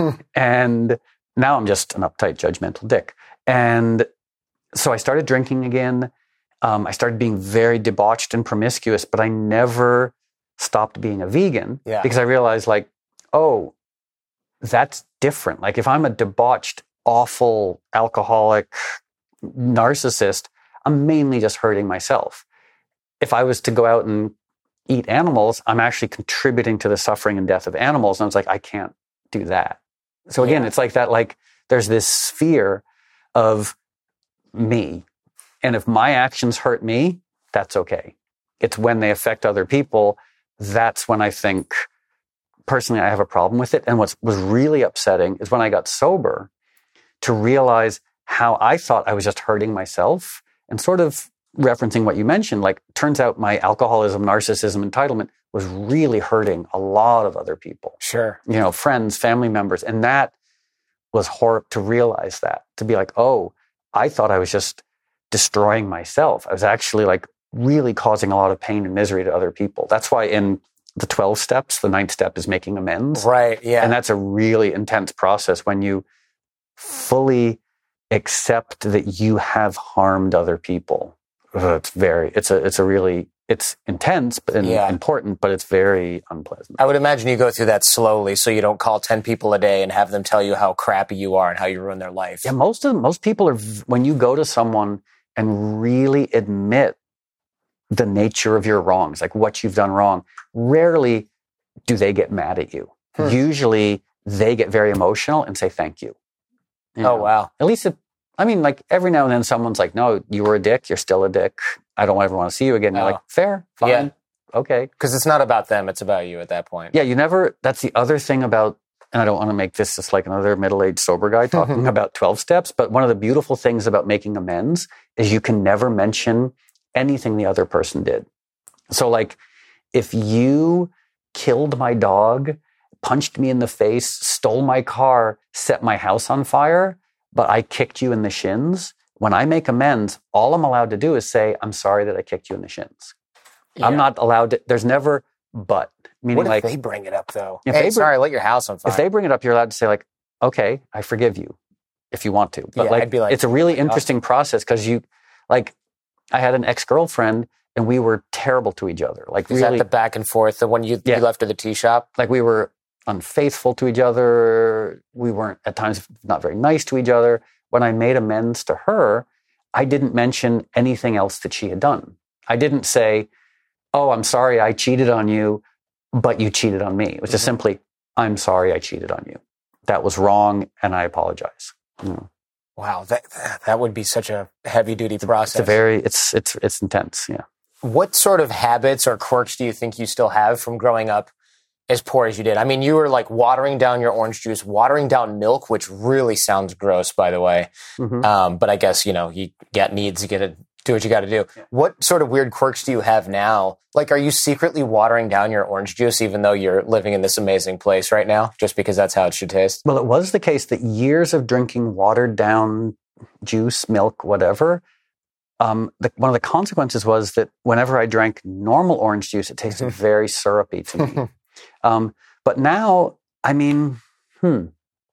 And now I'm just an uptight, judgmental dick. And so I started drinking again. Um, I started being very debauched and promiscuous, but I never stopped being a vegan yeah. because I realized like, oh, that's different. Like if I'm a debauched, awful, alcoholic narcissist, I'm mainly just hurting myself. If I was to go out and eat animals, I'm actually contributing to the suffering and death of animals. And I was like, I can't do that. So again, yeah. it's like that, like there's this sphere of me. And if my actions hurt me, that's okay. It's when they affect other people, that's when I think, personally, I have a problem with it. And what was really upsetting is when I got sober to realize how I thought I was just hurting myself and sort of referencing what you mentioned, like turns out my alcoholism, narcissism, entitlement was really hurting a lot of other people. Sure. You know, friends, family members. And that was horrible to realize that, to be like, oh, I thought I was just destroying myself. I was actually like really causing a lot of pain and misery to other people. That's why in the twelve steps, the ninth step is making amends. Right. Yeah. And that's a really intense process when you fully accept that you have harmed other people. Ugh, it's very, it's a, it's a really, it's intense and yeah. important, but it's very unpleasant. I would imagine you go through that slowly so you don't call ten people a day and have them tell you how crappy you are and how you ruin their life. Yeah. Most of most people are, when you go to someone and really admit the nature of your wrongs, like what you've done wrong, rarely do they get mad at you. Hmm. Usually they get very emotional and say, thank you. you oh, know? wow. At least it, I mean, like every now and then someone's like, no, you were a dick. You're still a dick. I don't ever want to see you again. You're oh. like, fair, fine, yeah. okay. Because it's not about them. It's about you at that point. Yeah, you never, that's the other thing about, and I don't want to make this just like another middle-aged sober guy talking about twelve steps, but one of the beautiful things about making amends is you can never mention anything the other person did. So like, if you killed my dog, punched me in the face, stole my car, set my house on fire, but I kicked you in the shins, when I make amends, all I'm allowed to do is say, I'm sorry that I kicked you in the shins. Yeah. I'm not allowed to, there's never but. Meaning what if like, they bring it up though? If hey, they bring, sorry, I lit your house on fire. If they bring it up, you're allowed to say like, okay, I forgive you if you want to. But yeah, like, I'd be like, it's a really interesting process because you, like, I had an ex-girlfriend and we were terrible to each other. Like Is really, that the back and forth, the one you, yeah. you left at the tea shop? Like we were unfaithful to each other. We weren't at times not very nice to each other. When I made amends to her, I didn't mention anything else that she had done. I didn't say, oh, I'm sorry I cheated on you, but you cheated on me. It was just mm-hmm. simply, I'm sorry I cheated on you. That was wrong and I apologize. You know. Wow, that that would be such a heavy duty process. It's a very, it's, it's, it's intense. Yeah. What sort of habits or quirks do you think you still have from growing up as poor as you did. I mean, you were like watering down your orange juice, watering down milk, which really sounds gross, by the way. Mm-hmm. Um, but I guess, you know, you got needs, you got to do what you got to do. Yeah. What sort of weird quirks do you have now? Like, are you secretly watering down your orange juice, even though you're living in this amazing place right now, just because that's how it should taste? Well, it was the case that years of drinking watered down juice, milk, whatever, um, the, one of the consequences was that whenever I drank normal orange juice, it tasted very syrupy to me. um, but now, I mean, hmm.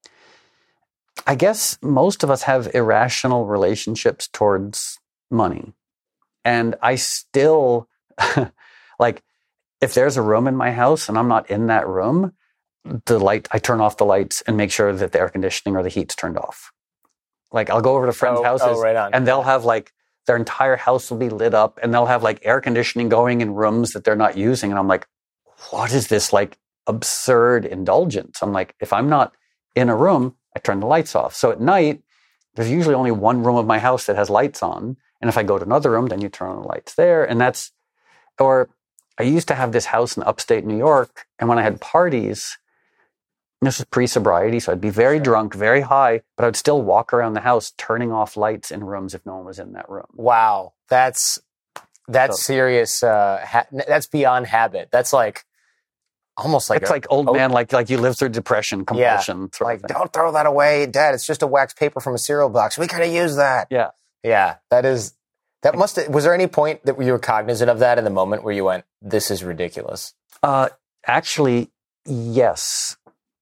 I guess most of us have irrational relationships towards money. And I still, like, if there's a room in my house and I'm not in that room, the light, I turn off the lights and make sure that the air conditioning or the heat's turned off. Like, I'll go over to friends' oh, houses oh, right on. and they'll have like, their entire house will be lit up and they'll have like air conditioning going in rooms that they're not using. And I'm like, what is this like absurd indulgence? I'm like, if I'm not in a room, I turn the lights off. So at night, there's usually only one room of my house that has lights on. And if I go to another room, then you turn on the lights there. And that's, or I used to have this house in upstate New York. And when I had parties, this was pre-sobriety, so I'd be very sure. drunk, very high, but I would still walk around the house turning off lights in rooms if no one was in that room. Wow. That's, that's so, serious. Uh, ha- that's beyond habit. That's like, almost like it's a, like old oh, man, like like you live through depression, compulsion. Yeah, like, don't throw that away, Dad. It's just a wax paper from a cereal box. We could have used that. Yeah. Yeah, that is, that must, was there any point that you were cognizant of that in the moment where you went, this is ridiculous? Uh, actually, yes.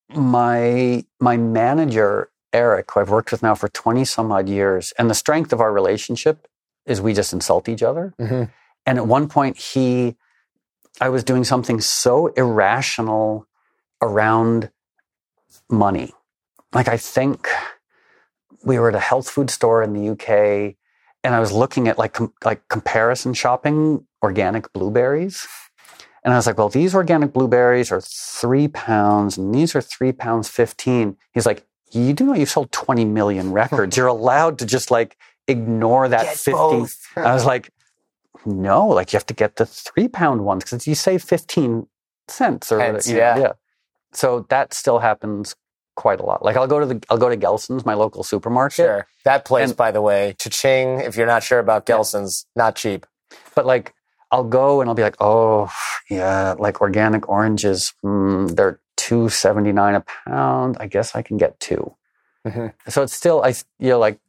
My, my manager, Eric, who I've worked with now for twenty some odd years, and the strength of our relationship is we just insult each other. Mm-hmm. And at one point he, I was doing something so irrational around money. Like, I think we were at a health food store in the U K and I was looking at like, com- like comparison shopping organic blueberries. And I was like, well, these organic blueberries are three pounds and these are three pounds fifteen. He's like, you do know you've sold twenty million records. You're allowed to just like ignore that Get fifteen. Both. I was like, no, like you have to get the three pound ones because you save fifteen cents or Pence, you yeah. know, yeah. So that still happens quite a lot. Like I'll go to the, I'll go to Gelson's, my local supermarket. Sure. That place, and, by the way, cha-ching, if you're not sure about Gelson's, yeah. not cheap. But like, I'll go and I'll be like, oh yeah, like organic oranges, mm, they're two seventy-nine a pound. I guess I can get two. Mm-hmm. So it's still, I, you know, like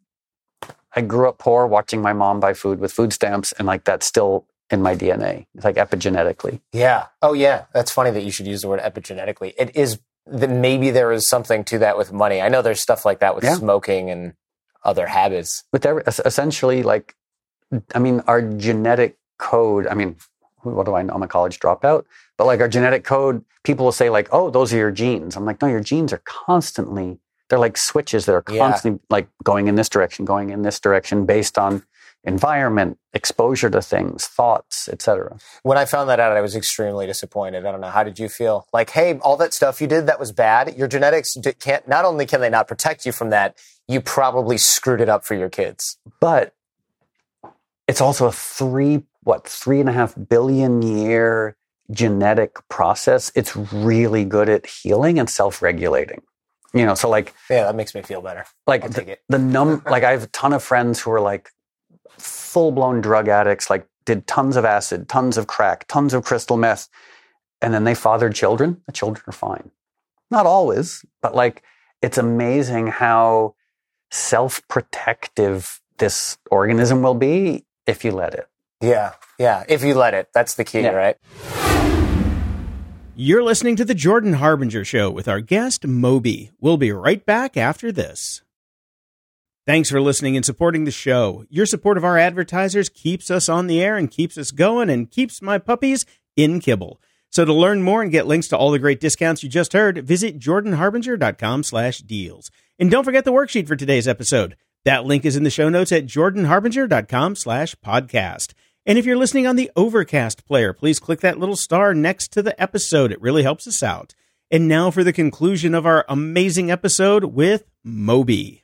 I grew up poor watching my mom buy food with food stamps, and like that's still in my D N A. It's like epigenetically. Yeah. Oh yeah. That's funny that you should use the word epigenetically. It is that maybe there is something to that with money. I know there's stuff like that with yeah. smoking and other habits. With every, essentially, like, I mean, our genetic code, I mean, what do I know? I'm a college dropout. But like our genetic code, people will say like, oh, those are your genes. I'm like, no, your genes are constantly, they're like switches that are constantly yeah. like going in this direction, going in this direction based on environment, exposure to things, thoughts, et cetera. When I found that out, I was extremely disappointed. I don't know. How did you feel? Like, hey, all that stuff you did that was bad. Your genetics can't, not only can they not protect you from that, you probably screwed it up for your kids. But it's also a three, what, three and a half billion year genetic process. It's really good at healing and self-regulating. You know, so like, yeah, that makes me feel better. Like the, the num, like I have a ton of friends who are like full-blown drug addicts, like did tons of acid, tons of crack, tons of crystal meth, and then they fathered children. The children are fine. Not always, but like it's amazing how self-protective this organism will be if you let it. Yeah, yeah. If you let it, that's the key, yeah. right? You're listening to The Jordan Harbinger Show with our guest, Moby. We'll be right back after this. Thanks for listening and supporting the show. Your support of our advertisers keeps us on the air and keeps us going and keeps my puppies in kibble. So to learn more and get links to all the great discounts you just heard, visit jordanharbinger.com slash deals. And don't forget the worksheet for today's episode. That link is in the show notes at jordanharbinger.com slash podcast. And if you're listening on the Overcast player, please click that little star next to the episode. It really helps us out. And now for the conclusion of our amazing episode with Moby.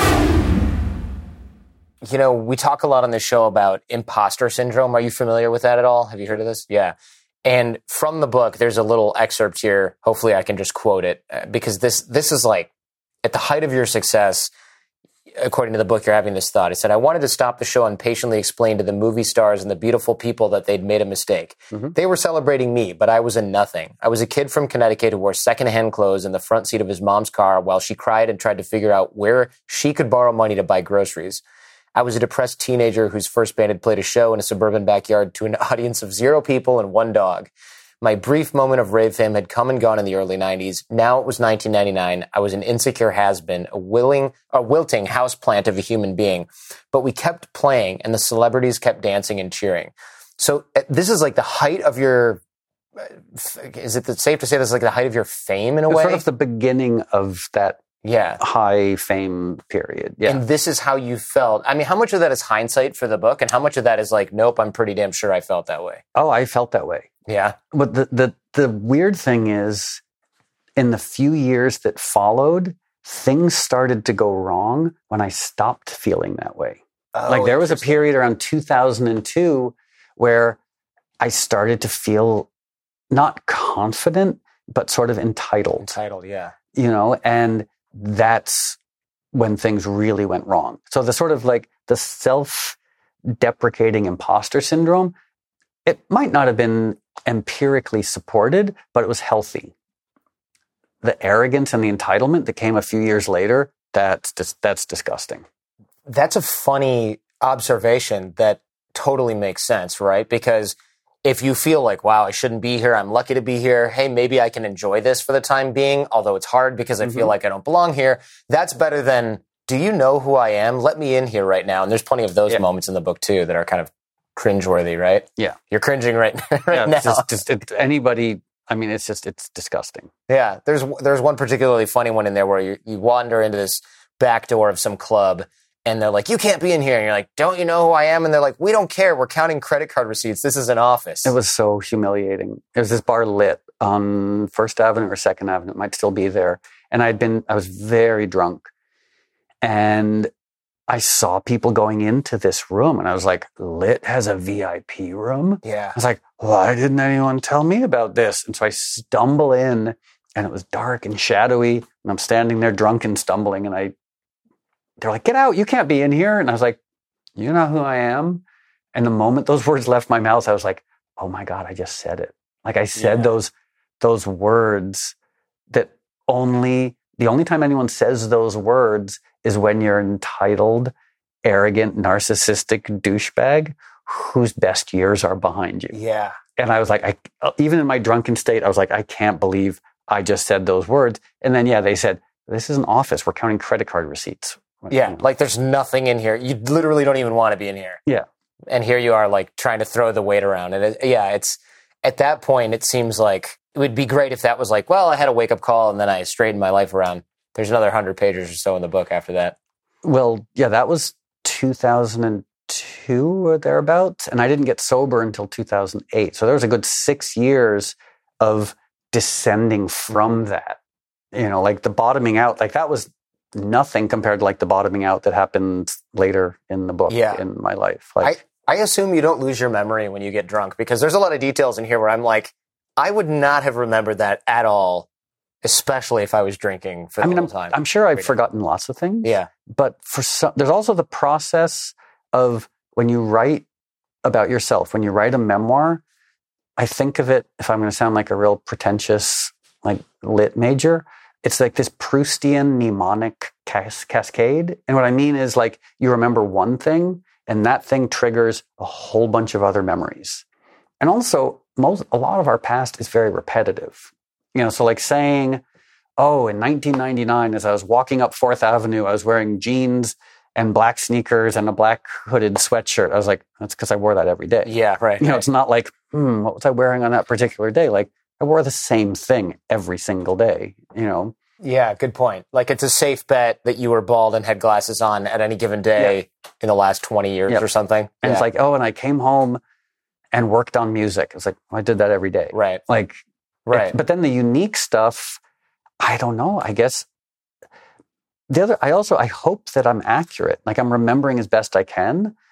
You know, we talk a lot on this show about imposter syndrome. Are you familiar with that at all? Have you heard of this? Yeah. And from the book, there's a little excerpt here. Hopefully I can just quote it uh, because this, this is like at the height of your success. According to the book, you're having this thought. It said, I wanted to stop the show and patiently explain to the movie stars and the beautiful people that they'd made a mistake. Mm-hmm. They were celebrating me, but I was a nothing. I was a kid from Connecticut who wore secondhand clothes in the front seat of his mom's car while she cried and tried to figure out where she could borrow money to buy groceries. I was a depressed teenager whose first band had played a show in a suburban backyard to an audience of zero people and one dog. My brief moment of rave fame had come and gone in the early nineties. Now it was nineteen ninety-nine. I was an insecure has-been, a willing, a wilting houseplant of a human being. But we kept playing, and the celebrities kept dancing and cheering. So uh, this is like the height of your. Uh, is it safe to say this is like the height of your fame in a it's way? Sort of the beginning of that. Yeah. High fame period. Yeah. And this is how you felt. I mean, how much of that is hindsight for the book, and how much of that is like, nope, I'm pretty damn sure I felt that way. Oh, I felt that way. Yeah. But the, the, the weird thing is, in the few years that followed, things started to go wrong when I stopped feeling that way. Oh, like there was a period around two thousand two where I started to feel not confident, but sort of entitled. Entitled, yeah. You know, and that's when things really went wrong. So the sort of like the self-deprecating imposter syndrome, it might not have been empirically supported, but it was healthy. The arrogance and the entitlement that came a few years later, that's just, that's disgusting. That's a funny observation that totally makes sense, right? Because if you feel like, wow, I shouldn't be here, I'm lucky to be here, hey, maybe I can enjoy this for the time being, although it's hard because I mm-hmm. feel like I don't belong here, that's better than, do you know who I am? Let me in here right now. And there's plenty of those yeah. moments in the book, too, that are kind of cringeworthy, right? Yeah. You're cringing right, right yeah, now. Just, just it, anybody, I mean, it's just, it's disgusting. Yeah. There's there's one particularly funny one in there where you, you wander into this back door of some club, and they're like, you can't be in here. And you're like, don't you know who I am? And they're like, we don't care. We're counting credit card receipts. This is an office. It was so humiliating. It was this bar Lit on First Avenue or Second Avenue. It might still be there. And I'd been, I was very drunk. And I saw people going into this room. And I was like, Lit has a V I P room? Yeah. I was like, why didn't anyone tell me about this? And so I stumble in, and it was dark and shadowy. And I'm standing there drunk and stumbling. And I, they're like, get out, you can't be in here. And I was like, you know who I am? And the moment those words left my mouth, I was like, oh my God, I just said it. Like I said yeah. those, those words that only, the only time anyone says those words is when you're entitled, arrogant, narcissistic douchebag whose best years are behind you. Yeah. And I was like, I, even in my drunken state, I was like, I can't believe I just said those words. And then, yeah, they said, this is an office. We're counting credit card receipts. Yeah, like there's nothing in here. You literally don't even want to be in here. Yeah. And here you are like trying to throw the weight around. And it, yeah, it's at that point, it seems like it would be great if that was like, well, I had a wake up call and then I straightened my life around. There's another hundred pages or so in the book after that. Well, yeah, that was two thousand two or thereabouts. And I didn't get sober until two thousand eight. So there was a good six years of descending from that. You know, like the bottoming out, like that was nothing compared to like the bottoming out that happened later in the book yeah. in my life. Like, I, I assume you don't lose your memory when you get drunk, because there's a lot of details in here where I'm like, I would not have remembered that at all, especially if I was drinking for the I mean, whole I'm, time. I'm sure I've forgotten lots of things. Yeah. But for some, there's also the process of when you write about yourself, when you write a memoir, I think of it, if I'm going to sound like a real pretentious, like lit major, it's like this Proustian mnemonic cas- cascade. And what I mean is like you remember one thing and that thing triggers a whole bunch of other memories. And also most, a lot of our past is very repetitive. You know, so like saying, oh, in nineteen ninety-nine, as I was walking up Fourth Avenue, I was wearing jeans and black sneakers and a black hooded sweatshirt. I was like, that's because I wore that every day. Yeah, right. You know, right. It's not like, hmm, what was I wearing on that particular day? Like, I wore the same thing every single day, you know? Yeah, good point. Like it's a safe bet that you were bald and had glasses on at any given day yeah. in the last twenty years yep. or something. And yeah. it's like, oh, and I came home and worked on music. It's like, well, I did that every day. Right. Like, right. It, but then the unique stuff, I don't know, I guess the other, I also, I hope that I'm accurate. Like I'm remembering as best I can,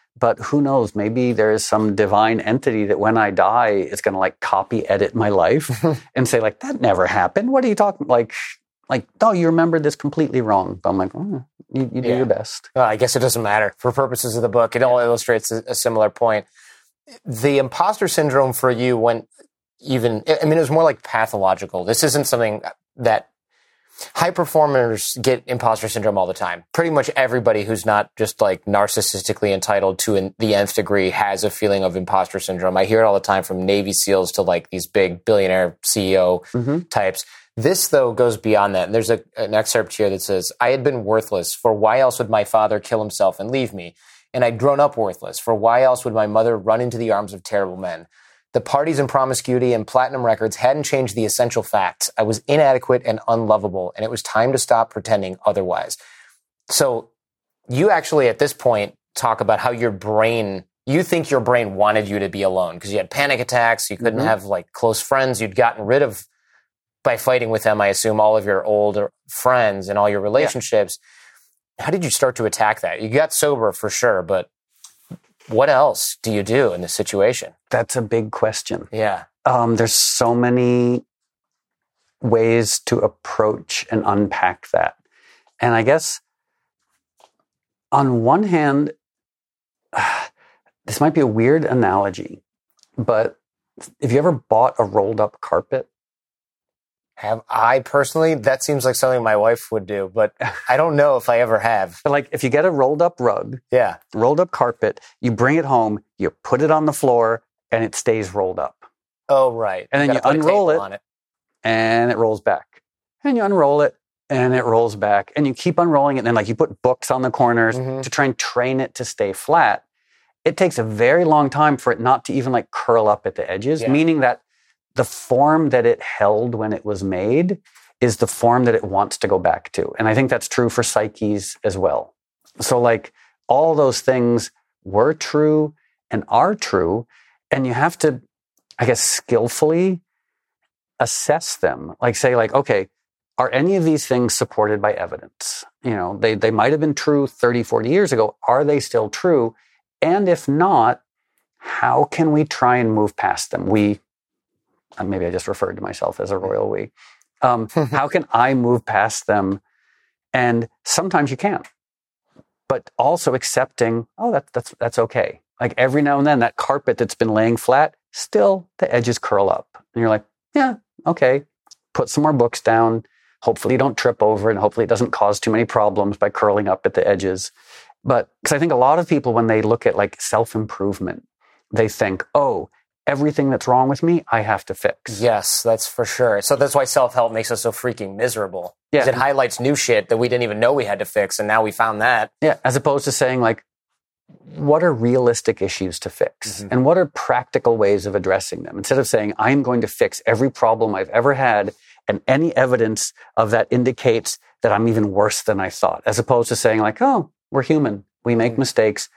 But who knows? Maybe there is some divine entity that when I die is going to like copy edit my life and say like, that never happened. What are you talking like? Like, no, you remembered this completely wrong. But I'm like, oh, you, you do Yeah. your best. Well, I guess it doesn't matter. For purposes of the book, it all illustrates a, a similar point. The imposter syndrome for you went even, I mean, it was more like pathological. This isn't something that high performers get imposter syndrome all the time. Pretty much everybody who's not just like narcissistically entitled to an, the nth degree has a feeling of imposter syndrome. I hear it all the time from Navy SEALs to like these big billionaire C E O Mm-hmm. types. This, though, goes beyond that. And there's a, an excerpt here that says, I had been worthless, for why else would my father kill himself and leave me? And I'd grown up worthless, for why else would my mother run into the arms of terrible men? The parties and promiscuity and platinum records hadn't changed the essential facts. I was inadequate and unlovable, and it was time to stop pretending otherwise. So you actually, at this point, talk about how your brain, you think your brain wanted you to be alone because you had panic attacks, you couldn't Mm-hmm. have like close friends, you'd gotten rid of, by fighting with them, I assume, all of your old friends and all your relationships. Yeah. How did you start to attack that? You got sober for sure, but what else do you do in this situation? That's a big question. Yeah. Um, there's so many ways to approach and unpack that. And I guess on one hand, this might be a weird analogy, but if you ever bought a rolled up carpet, Have I personally, that seems like something my wife would do, but I don't know if I ever have. but like if you get a rolled up rug, Yeah. rolled up carpet, you bring it home, you put it on the floor, and it stays rolled up. Oh, right. And then gotta you put a unroll table it. on it. And it rolls back. And you unroll it, and it rolls back. And you keep unrolling it, and then like you put books on the corners Mhm. to try and train it to stay flat. It takes a very long time for it not to even like curl up at the edges, Yeah. meaning that the form that it held when it was made is the form that it wants to go back to. And I think that's true for psyches as well. So like all those things were true and are true. And you have to, I guess, skillfully assess them. Like say like, okay, are any of these things supported by evidence? You know, they, they might have been true thirty, forty years ago. Are they still true? And if not, how can we try and move past them? We, maybe I just referred to myself as a royal we. Um, how can I move past them? And sometimes you can't, but also accepting, oh, that, that's, that's okay. Like every now and then that carpet that's been laying flat, still the edges curl up. And you're like, yeah, okay. Put some more books down. Hopefully you don't trip over it, and hopefully it doesn't cause too many problems by curling up at the edges. But because I think a lot of people, when they look at like self-improvement, they think, oh, everything that's wrong with me, I have to fix. Yes, that's for sure. So that's why self-help makes us so freaking miserable. Yeah. 'Cause it highlights new shit that we didn't even know we had to fix, and now we found that. Yeah. As opposed to saying like, what are realistic issues to fix? Mhm. And what are practical ways of addressing them? Instead of saying, I'm going to fix every problem I've ever had, and any evidence of that indicates that I'm even worse than I thought. As opposed to saying like, oh, we're human. We make Mhm. mistakes.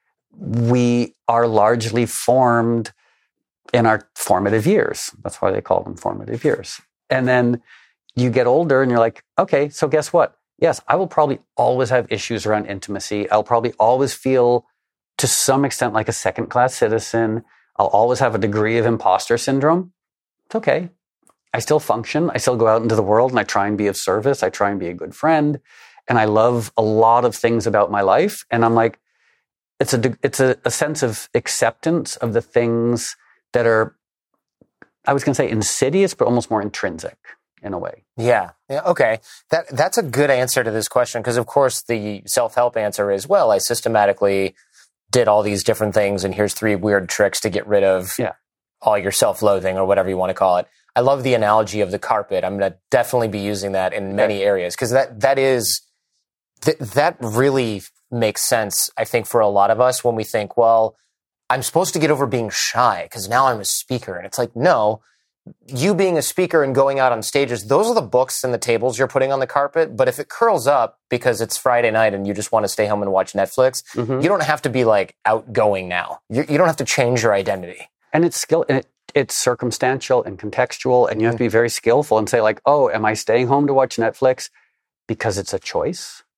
We are largely formed in our formative years. That's why they call them formative years. And then you get older and you're like, okay, so guess what? Yes, I will probably always have issues around intimacy. I'll probably always feel to some extent like a second class citizen. I'll always have a degree of imposter syndrome. It's okay. I still function. I still go out into the world and I try and be of service. I try and be a good friend. And I love a lot of things about my life. And I'm like, it's a, it's a, a sense of acceptance of the things that are, I was going to say insidious, but almost more intrinsic in a way. Yeah. Yeah. Okay. That that's a good answer to this question, because of course the self-help answer is, well, I systematically did all these different things, and here's three weird tricks to get rid of Yeah. all your self-loathing or whatever you want to call it. I love the analogy of the carpet. I'm going to definitely be using that in many Okay. areas, because that that is th- that really makes sense, I think, for a lot of us when we think, well, I'm supposed to get over being shy because now I'm a speaker. And it's like, no, you being a speaker and going out on stages, those are the books and the tables you're putting on the carpet. But if it curls up because it's Friday night and you just want to stay home and watch Netflix, Mhm. you don't have to be like outgoing now. You, you don't have to change your identity. And it's skill, and it, it's circumstantial and contextual, and you have to be very skillful and say like, oh, am I staying home to watch Netflix because it's a choice? Right.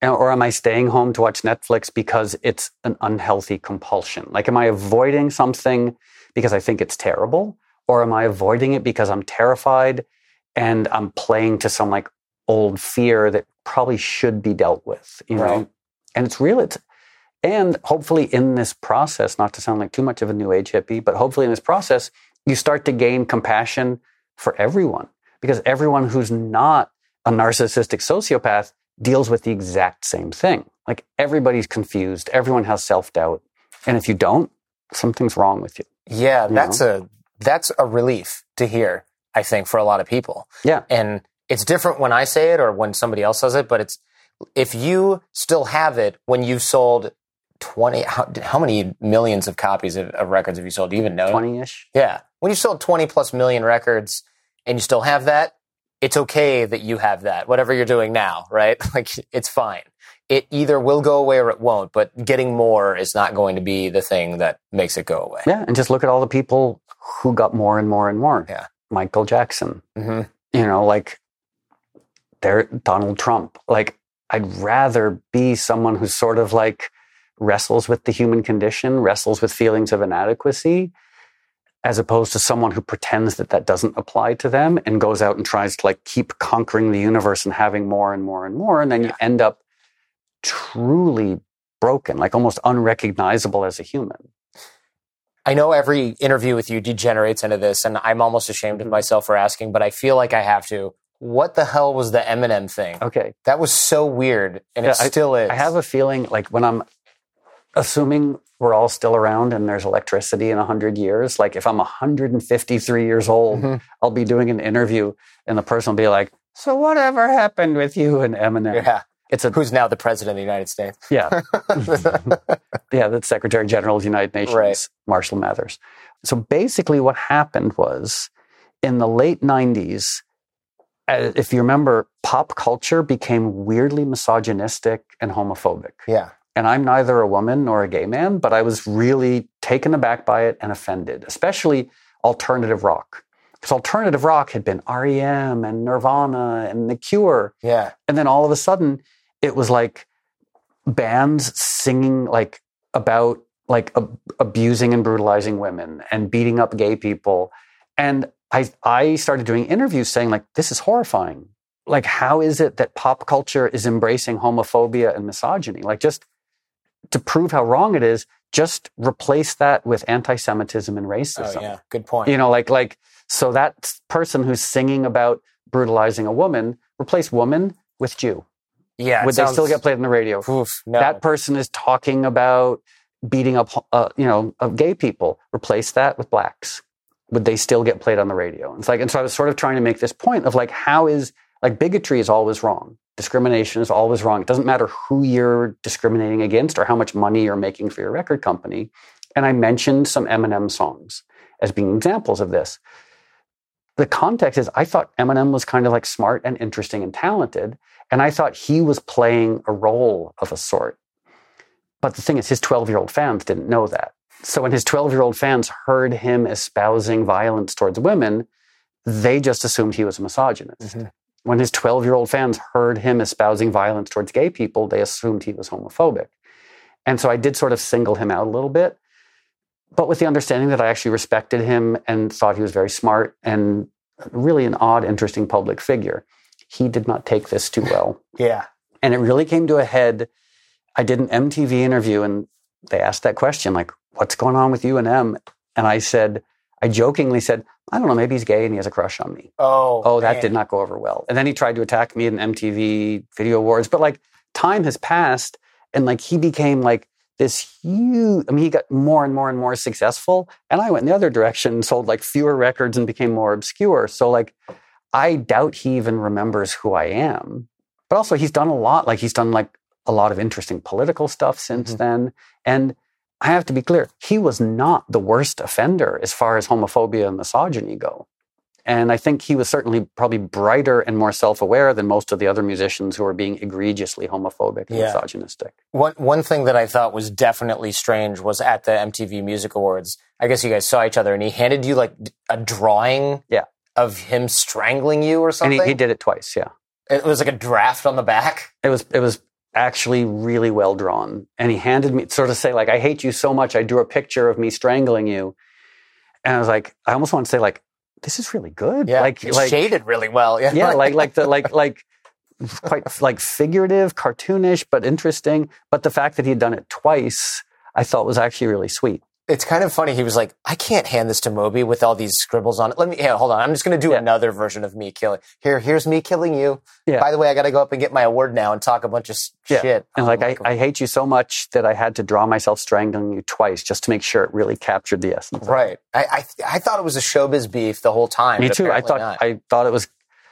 Or am I staying home to watch Netflix because it's an unhealthy compulsion? Like, am I avoiding something because I think it's terrible? Or am I avoiding it because I'm terrified and I'm playing to some like old fear that probably should be dealt with, you know? Right. And it's real. It's, and hopefully in this process, not to sound like too much of a new age hippie, but hopefully in this process, you start to gain compassion for everyone, because everyone who's not a narcissistic sociopath deals with the exact same thing. Like, everybody's confused. Everyone has self-doubt. And if you don't, something's wrong with you. Yeah, you that's know? a that's a relief to hear, I think, for a lot of people. Yeah. And it's different when I say it or when somebody else says it, but it's, if you still have it when you've sold twenty, how, how many millions of copies of, of records have you sold? Do you even know? twenty-ish. Yeah. When you sold twenty plus million records and you still have that, it's okay that you have that, whatever you're doing now, right? Like, it's fine. It either will go away or it won't, but getting more is not going to be the thing that makes it go away. Yeah. And just look at all the people who got more and more and more. Yeah. Michael Jackson, Mm-hmm. you know, like, they're Donald Trump. Like, I'd rather be someone who's sort of like wrestles with the human condition, wrestles with feelings of inadequacy, as opposed to someone who pretends that that doesn't apply to them and goes out and tries to like keep conquering the universe and having more and more and more. And then Yeah. you end up truly broken, like almost unrecognizable as a human. I know every interview with you degenerates into this, and I'm almost ashamed of myself for asking, but I feel like I have to. What the hell was the Eminem thing? Okay. That was so weird, and Yeah, it I- still is. I have a feeling like when I'm assuming we're all still around and there's electricity in one hundred years, like if I'm one hundred fifty-three years old, Mhm. I'll be doing an interview and the person will be like, so whatever happened with you and Eminem? Yeah. It's a, Who's now the president of the United States? yeah. Yeah, the Secretary General of the United Nations, Right. Marshall Mathers. So basically what happened was in the late nineties, uh, if you remember, pop culture became weirdly misogynistic and homophobic. Yeah. And I'm neither a woman nor a gay man, but I was really taken aback by it and offended, especially alternative rock. Because alternative rock had been R E M and Nirvana and The Cure. Yeah. And then all of a sudden, it was like bands singing like about like ab- abusing and brutalizing women and beating up gay people. And I, I started doing interviews saying like, this is horrifying. Like, how is it that pop culture is embracing homophobia and misogyny? Like, just to prove how wrong it is, just replace that with anti-Semitism and racism. Oh, yeah. Good point. You know, like, like, so that person who's singing about brutalizing a woman, replace woman with Jew. yeah. it Would they sounds- still get played on the radio? Oof, no. That person is talking about beating up, uh, you know, of gay people. Replace that with blacks. Would they still get played on the radio? It's like, and so I was sort of trying to make this point of like, how is, like, bigotry is always wrong. Discrimination is always wrong. It doesn't matter who you're discriminating against or how much money you're making for your record company. And I mentioned some Eminem songs as being examples of this. The context is I thought Eminem was kind of like smart and interesting and talented. And I thought he was playing a role of a sort. But the thing is, his twelve-year-old fans didn't know that. So when his twelve-year-old fans heard him espousing violence towards women, they just assumed he was a misogynist. Mm-hmm. When his twelve-year-old fans heard him espousing violence towards gay people, they assumed he was homophobic. And so I did sort of single him out a little bit, but with the understanding that I actually respected him and thought he was very smart and really an odd, interesting public figure. He did not take this too well. Yeah. And it really came to a head. I did an M T V interview and they asked that question, like, what's going on with you and M? And I said, I jokingly said, I don't know, maybe he's gay and he has a crush on me. Oh, Oh, that man. did not go over well. And then he tried to attack me in M T V Video Awards. But like, time has passed and like he became like this huge, I mean, he got more and more and more successful. And I went in the other direction and sold like fewer records and became more obscure. So like, I doubt he even remembers who I am. But also he's done a lot. Like he's done like a lot of interesting political stuff since Mm-hmm. then. And I have to be clear, he was not the worst offender as far as homophobia and misogyny go. And I think he was certainly probably brighter and more self-aware than most of the other musicians who were being egregiously homophobic and Yeah. misogynistic. One one thing that I thought was definitely strange was at the M T V Music Awards. I guess you guys saw each other, and he handed you like a drawing Yeah. of him strangling you or And something. he, he did it twice, yeah. It was like a draft on the back. It was, it was actually really well drawn. And he handed me, sort of say like, I hate you so much. I drew a picture of me strangling you. And I was like, I almost want to say like, this is really good. Yeah, like, it's like shaded really well. Yeah, yeah, like like the like like quite like figurative, cartoonish, but interesting. But the fact that he'd done it twice, I thought was actually really sweet. It's kind of funny. He was like, I can't hand this to Moby with all these scribbles on it. Let me, yeah, hold on. I'm just going to do yeah. another version of me killing. Here, here's me killing you. Yeah. By the way, I got to go up and get my award now and talk a bunch of yeah. shit. And oh, like, I, I hate you so much that I had to draw myself strangling you twice just to make sure it really captured the essence. Right. I, I, I thought it was a showbiz beef the whole time. Me too. I thought, not. I thought it was,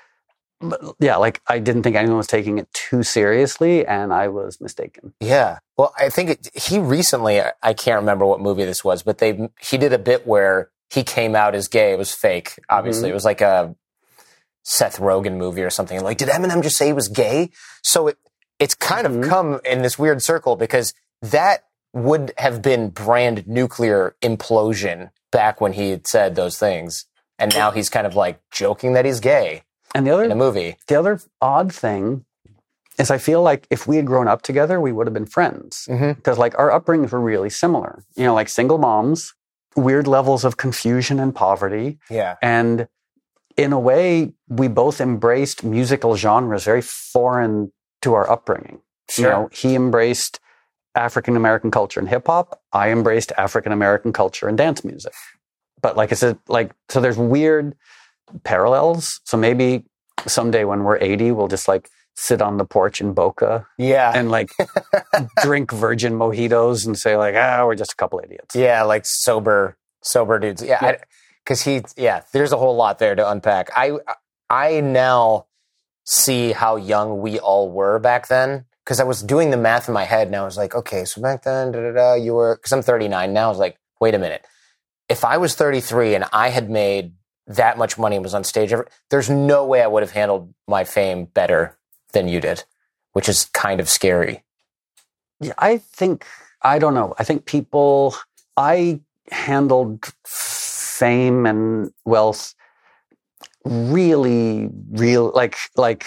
yeah, like I didn't think anyone was taking it too seriously, and I was mistaken. Yeah. Well, I think it, he recently, I can't remember what movie this was, but they he did a bit where he came out as gay. It was fake, obviously. Mm-hmm. It was like a Seth Rogen movie or something. Like, did Eminem just say he was gay? So it it's kind mm-hmm. of come in this weird circle because that would have been brand nuclear implosion back when he had said those things. And now he's kind of like joking that he's gay. And the other in a movie. The other odd thing is I feel like if we had grown up together, we would have been friends. Because mm-hmm. like our upbringings were really similar. You know, like single moms, weird levels of confusion and poverty. Yeah. And in a way, we both embraced musical genres very foreign to our upbringing. Sure. You know, he embraced African-American culture and hip hop. I embraced African-American culture and dance music. But like I said, like, so there's weird parallels. So maybe someday when we're eighty, we'll just like sit on the porch in Boca, yeah, and like drink virgin mojitos and say like, ah, we're just a couple idiots. Yeah, like sober, sober dudes. Yeah, because yeah. he, yeah, there's a whole lot there to unpack. I, I now see how young we all were back then because I was doing the math in my head and I was like, okay, so back then, da da da, you were because I'm thirty-nine now. I was like, wait a minute, if I was thirty-three and I had made that much money and was on stage, there's no way I would have handled my fame better than you did, which is kind of scary. Yeah, I think, I don't know. I think people, I handled fame and wealth really, real, like, like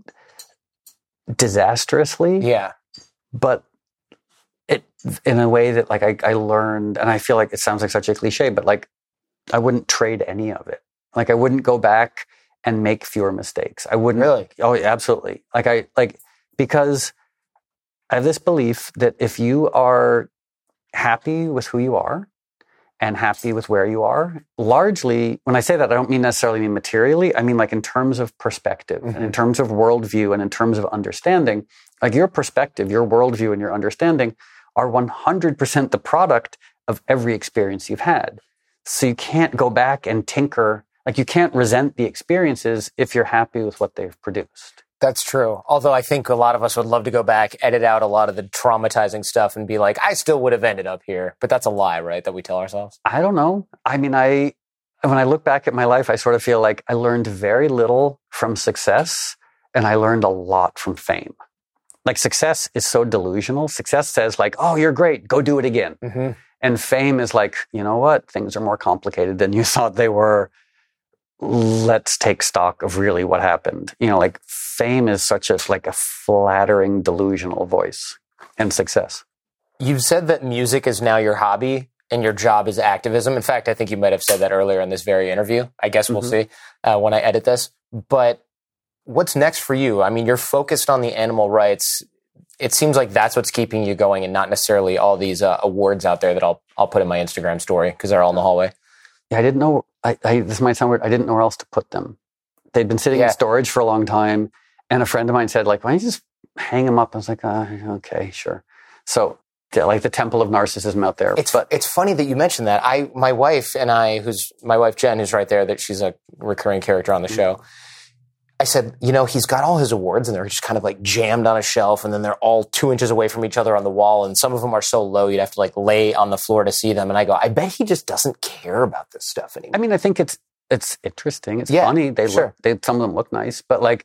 disastrously. Yeah. But it, in a way that like I, I learned, and I feel like it sounds like such a cliche, but like I wouldn't trade any of it. Like I wouldn't go back and make fewer mistakes. I wouldn't. Really? Oh, yeah, absolutely. Like I, like, because I have this belief that if you are happy with who you are and happy with where you are, largely, when I say that, I don't mean necessarily mean materially. I mean like in terms of perspective mm-hmm. and in terms of worldview and in terms of understanding, like your perspective, your worldview and your understanding are one hundred percent the product of every experience you've had. So you can't go back and tinker. Like you can't resent the experiences if you're happy with what they've produced. That's true. Although I think a lot of us would love to go back, edit out a lot of the traumatizing stuff and be like, I still would have ended up here. But that's a lie, right? That we tell ourselves. I don't know. I mean, I, when I look back at my life, I sort of feel like I learned very little from success and I learned a lot from fame. Like success is so delusional. Success says like, oh, you're great. Go do it again. Mm-hmm. And fame is like, you know what? Things are more complicated than you thought they were. Let's take stock of really what happened. You know, like fame is such a, like a flattering, delusional voice, and success. You've said that music is now your hobby and your job is activism. In fact, I think you might have said that earlier in this very interview. I guess we'll mm-hmm. see uh, when I edit this. But what's next for you? I mean, you're focused on the animal rights. It seems like that's what's keeping you going and not necessarily all these uh, awards out there that I'll I'll put in my Instagram story because they're all in the hallway. Yeah, I didn't know. I, I, this might sound weird. I didn't know where else to put them. They'd been sitting yeah. in storage for a long time. And a friend of mine said, like, why don't you just hang them up? I was like, uh, okay, sure. So, yeah, like the temple of narcissism out there. It's but it's funny that you mentioned that. I my wife and I, who's my wife Jen, who's right there, that she's a recurring character on the show. Mm-hmm. I said, you know, he's got all his awards and they're just kind of like jammed on a shelf and then they're all two inches away from each other on the wall. And some of them are so low, you'd have to like lay on the floor to see them. And I go, I bet he just doesn't care about this stuff anymore. I mean, I think it's, it's interesting. It's yeah, funny. They sure. look, they, some of them look nice, but like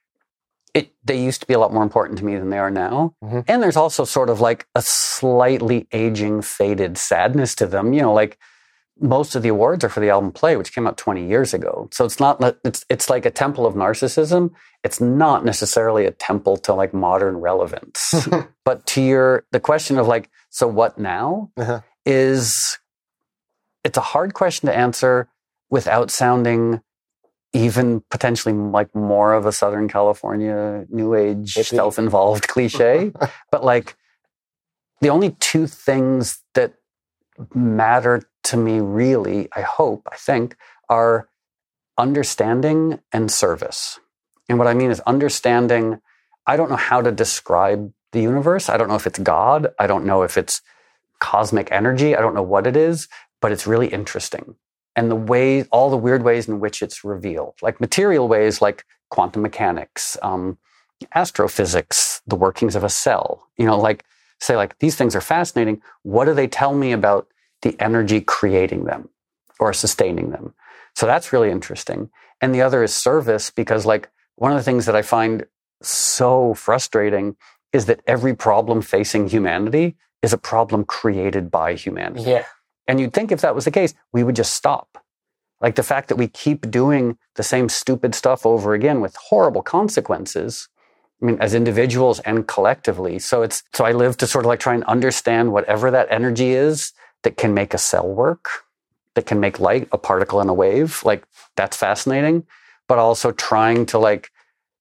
it, they used to be a lot more important to me than they are now. Mm-hmm. And there's also sort of like a slightly aging, faded sadness to them. You know, like most of the awards are for the album Play, which came out twenty years ago. So it's not, it's, it's like a temple of narcissism. It's not necessarily a temple to like modern relevance. But to your, the question of like, so what now uh-huh. is, it's a hard question to answer without sounding even potentially like more of a Southern California new age Hippie. Self-involved cliche. But like the only two things that matter to me really, I hope, I think, are understanding and service. And what I mean is understanding, I don't know how to describe the universe. I don't know if it's God. I don't know if it's cosmic energy. I don't know what it is, but it's really interesting. And the way, all the weird ways in which it's revealed, like material ways like quantum mechanics, um, astrophysics, the workings of a cell, you know, like say like, these things are fascinating. What do they tell me about the energy creating them or sustaining them? So that's really interesting. And the other is service, because like one of the things that I find so frustrating is that every problem facing humanity is a problem created by humanity. Yeah. And you'd think if that was the case, we would just stop. Like the fact that we keep doing the same stupid stuff over again with horrible consequences, I mean, as individuals and collectively. So it's, so I live to sort of like try and understand whatever that energy is that can make a cell work, that can make light, a particle and a wave. Like that's fascinating, but also trying to like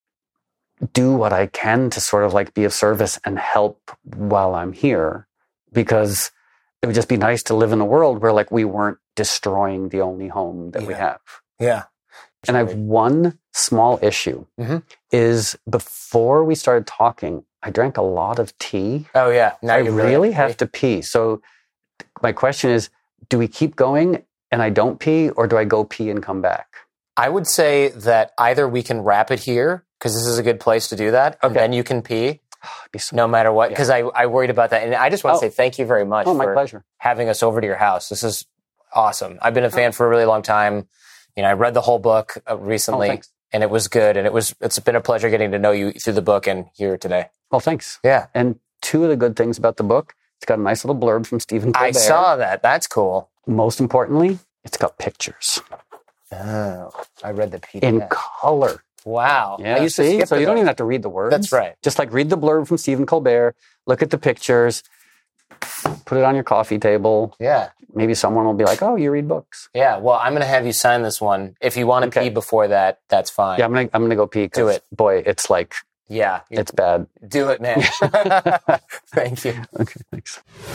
do what I can to sort of like be of service and help while I'm here, because it would just be nice to live in a world where like we weren't destroying the only home that yeah. we have. Yeah. And I have one small issue mm-hmm. is before we started talking, I drank a lot of tea. Oh yeah. Now I you really, really have to pee. So my question is, do we keep going and I don't pee, or do I go pee and come back? I would say that either we can wrap it here, because this is a good place to do that, okay. and then you can pee. So no matter what, because yeah. I, I worried about that. And I just want to oh. say thank you very much oh, my for pleasure. having us over to your house. This is awesome. I've been a fan oh. for a really long time. You know, I read the whole book uh, recently, oh, and it was good. And it was, it's been a pleasure getting to know you through the book and here today. Well, thanks. Yeah. And two of the good things about the book, it's got a nice little blurb from Stephen Colbert. I saw that. That's cool. Most importantly, it's got pictures. Oh, I read the P D F. In color. Wow. Yeah, you see? So you don't even have to read the words. That's right. Just like read the blurb from Stephen Colbert, look at the pictures, put it on your coffee table. Yeah. Maybe someone will be like, oh, you read books. Yeah. Well, I'm going to have you sign this one. If you want to okay. pee before that, that's fine. Yeah, I'm going to I'm gonna go pee. Do it. Boy, it's like, yeah, it's bad. Do it, man. Thank you. Okay, thanks.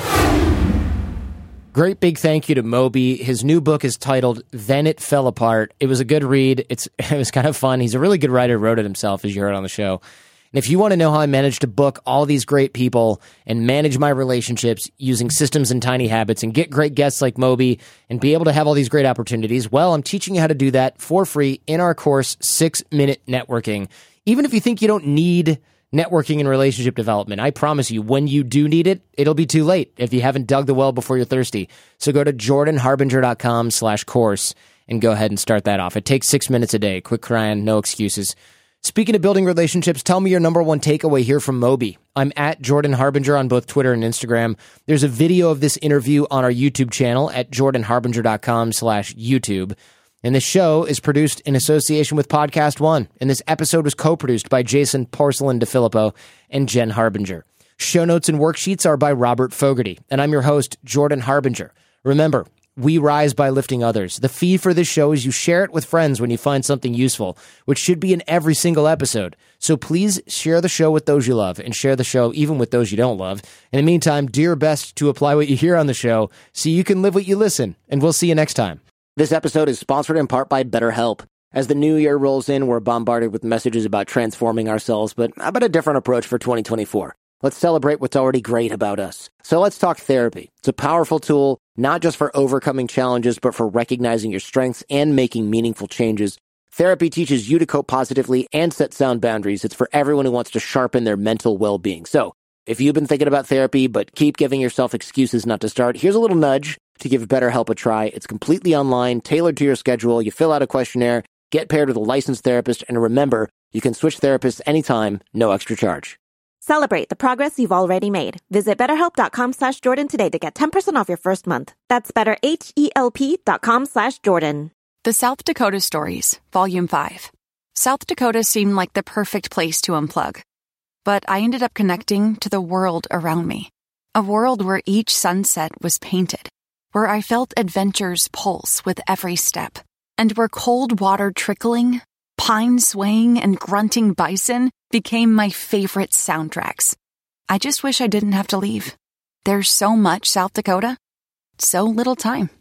Great big thank you to Moby. His new book is titled Then It Fell Apart. It was a good read. It's It was kind of fun. He's a really good writer, wrote it himself, as you heard on the show. And if you want to know how I managed to book all these great people and manage my relationships using systems and tiny habits and get great guests like Moby and be able to have all these great opportunities, well, I'm teaching you how to do that for free in our course, Six Minute Networking. Even if you think you don't need networking and relationship development, I promise you, when you do need it, it'll be too late if you haven't dug the well before you're thirsty. So go to jordanharbinger.com slash course and go ahead and start that off. It takes six minutes a day. Quick crying, no excuses. Speaking of building relationships, tell me your number one takeaway here from Moby. I'm at Jordan Harbinger on both Twitter and Instagram. There's a video of this interview on our YouTube channel at jordanharbinger.com slash YouTube. And this show is produced in association with Podcast One. And this episode was co-produced by Jason Porcelain DeFilippo and Jen Harbinger. Show notes and worksheets are by Robert Fogarty. And I'm your host, Jordan Harbinger. Remember, we rise by lifting others. The fee for this show is you share it with friends when you find something useful, which should be in every single episode. So please share the show with those you love and share the show even with those you don't love. In the meantime, do your best to apply what you hear on the show so you can live what you listen. And we'll see you next time. This episode is sponsored in part by BetterHelp. As the new year rolls in, we're bombarded with messages about transforming ourselves, but how about a different approach for twenty twenty-four? Let's celebrate what's already great about us. So let's talk therapy. It's a powerful tool, not just for overcoming challenges, but for recognizing your strengths and making meaningful changes. Therapy teaches you to cope positively and set sound boundaries. It's for everyone who wants to sharpen their mental well-being. So if you've been thinking about therapy, but keep giving yourself excuses not to start, here's a little nudge to give BetterHelp a try. It's completely online, tailored to your schedule. You fill out a questionnaire, get paired with a licensed therapist, and remember, you can switch therapists anytime, no extra charge. Celebrate the progress you've already made. Visit betterhelp.com slash Jordan today to get ten percent off your first month. That's betterhelp.com slash Jordan. The South Dakota Stories, Volume five. South Dakota seemed like the perfect place to unplug. But I ended up connecting to the world around me. A world where each sunset was painted, where I felt adventure's pulse with every step, and where cold water trickling, pine swaying, and grunting bison became my favorite soundtracks. I just wish I didn't have to leave. There's so much South Dakota, so little time.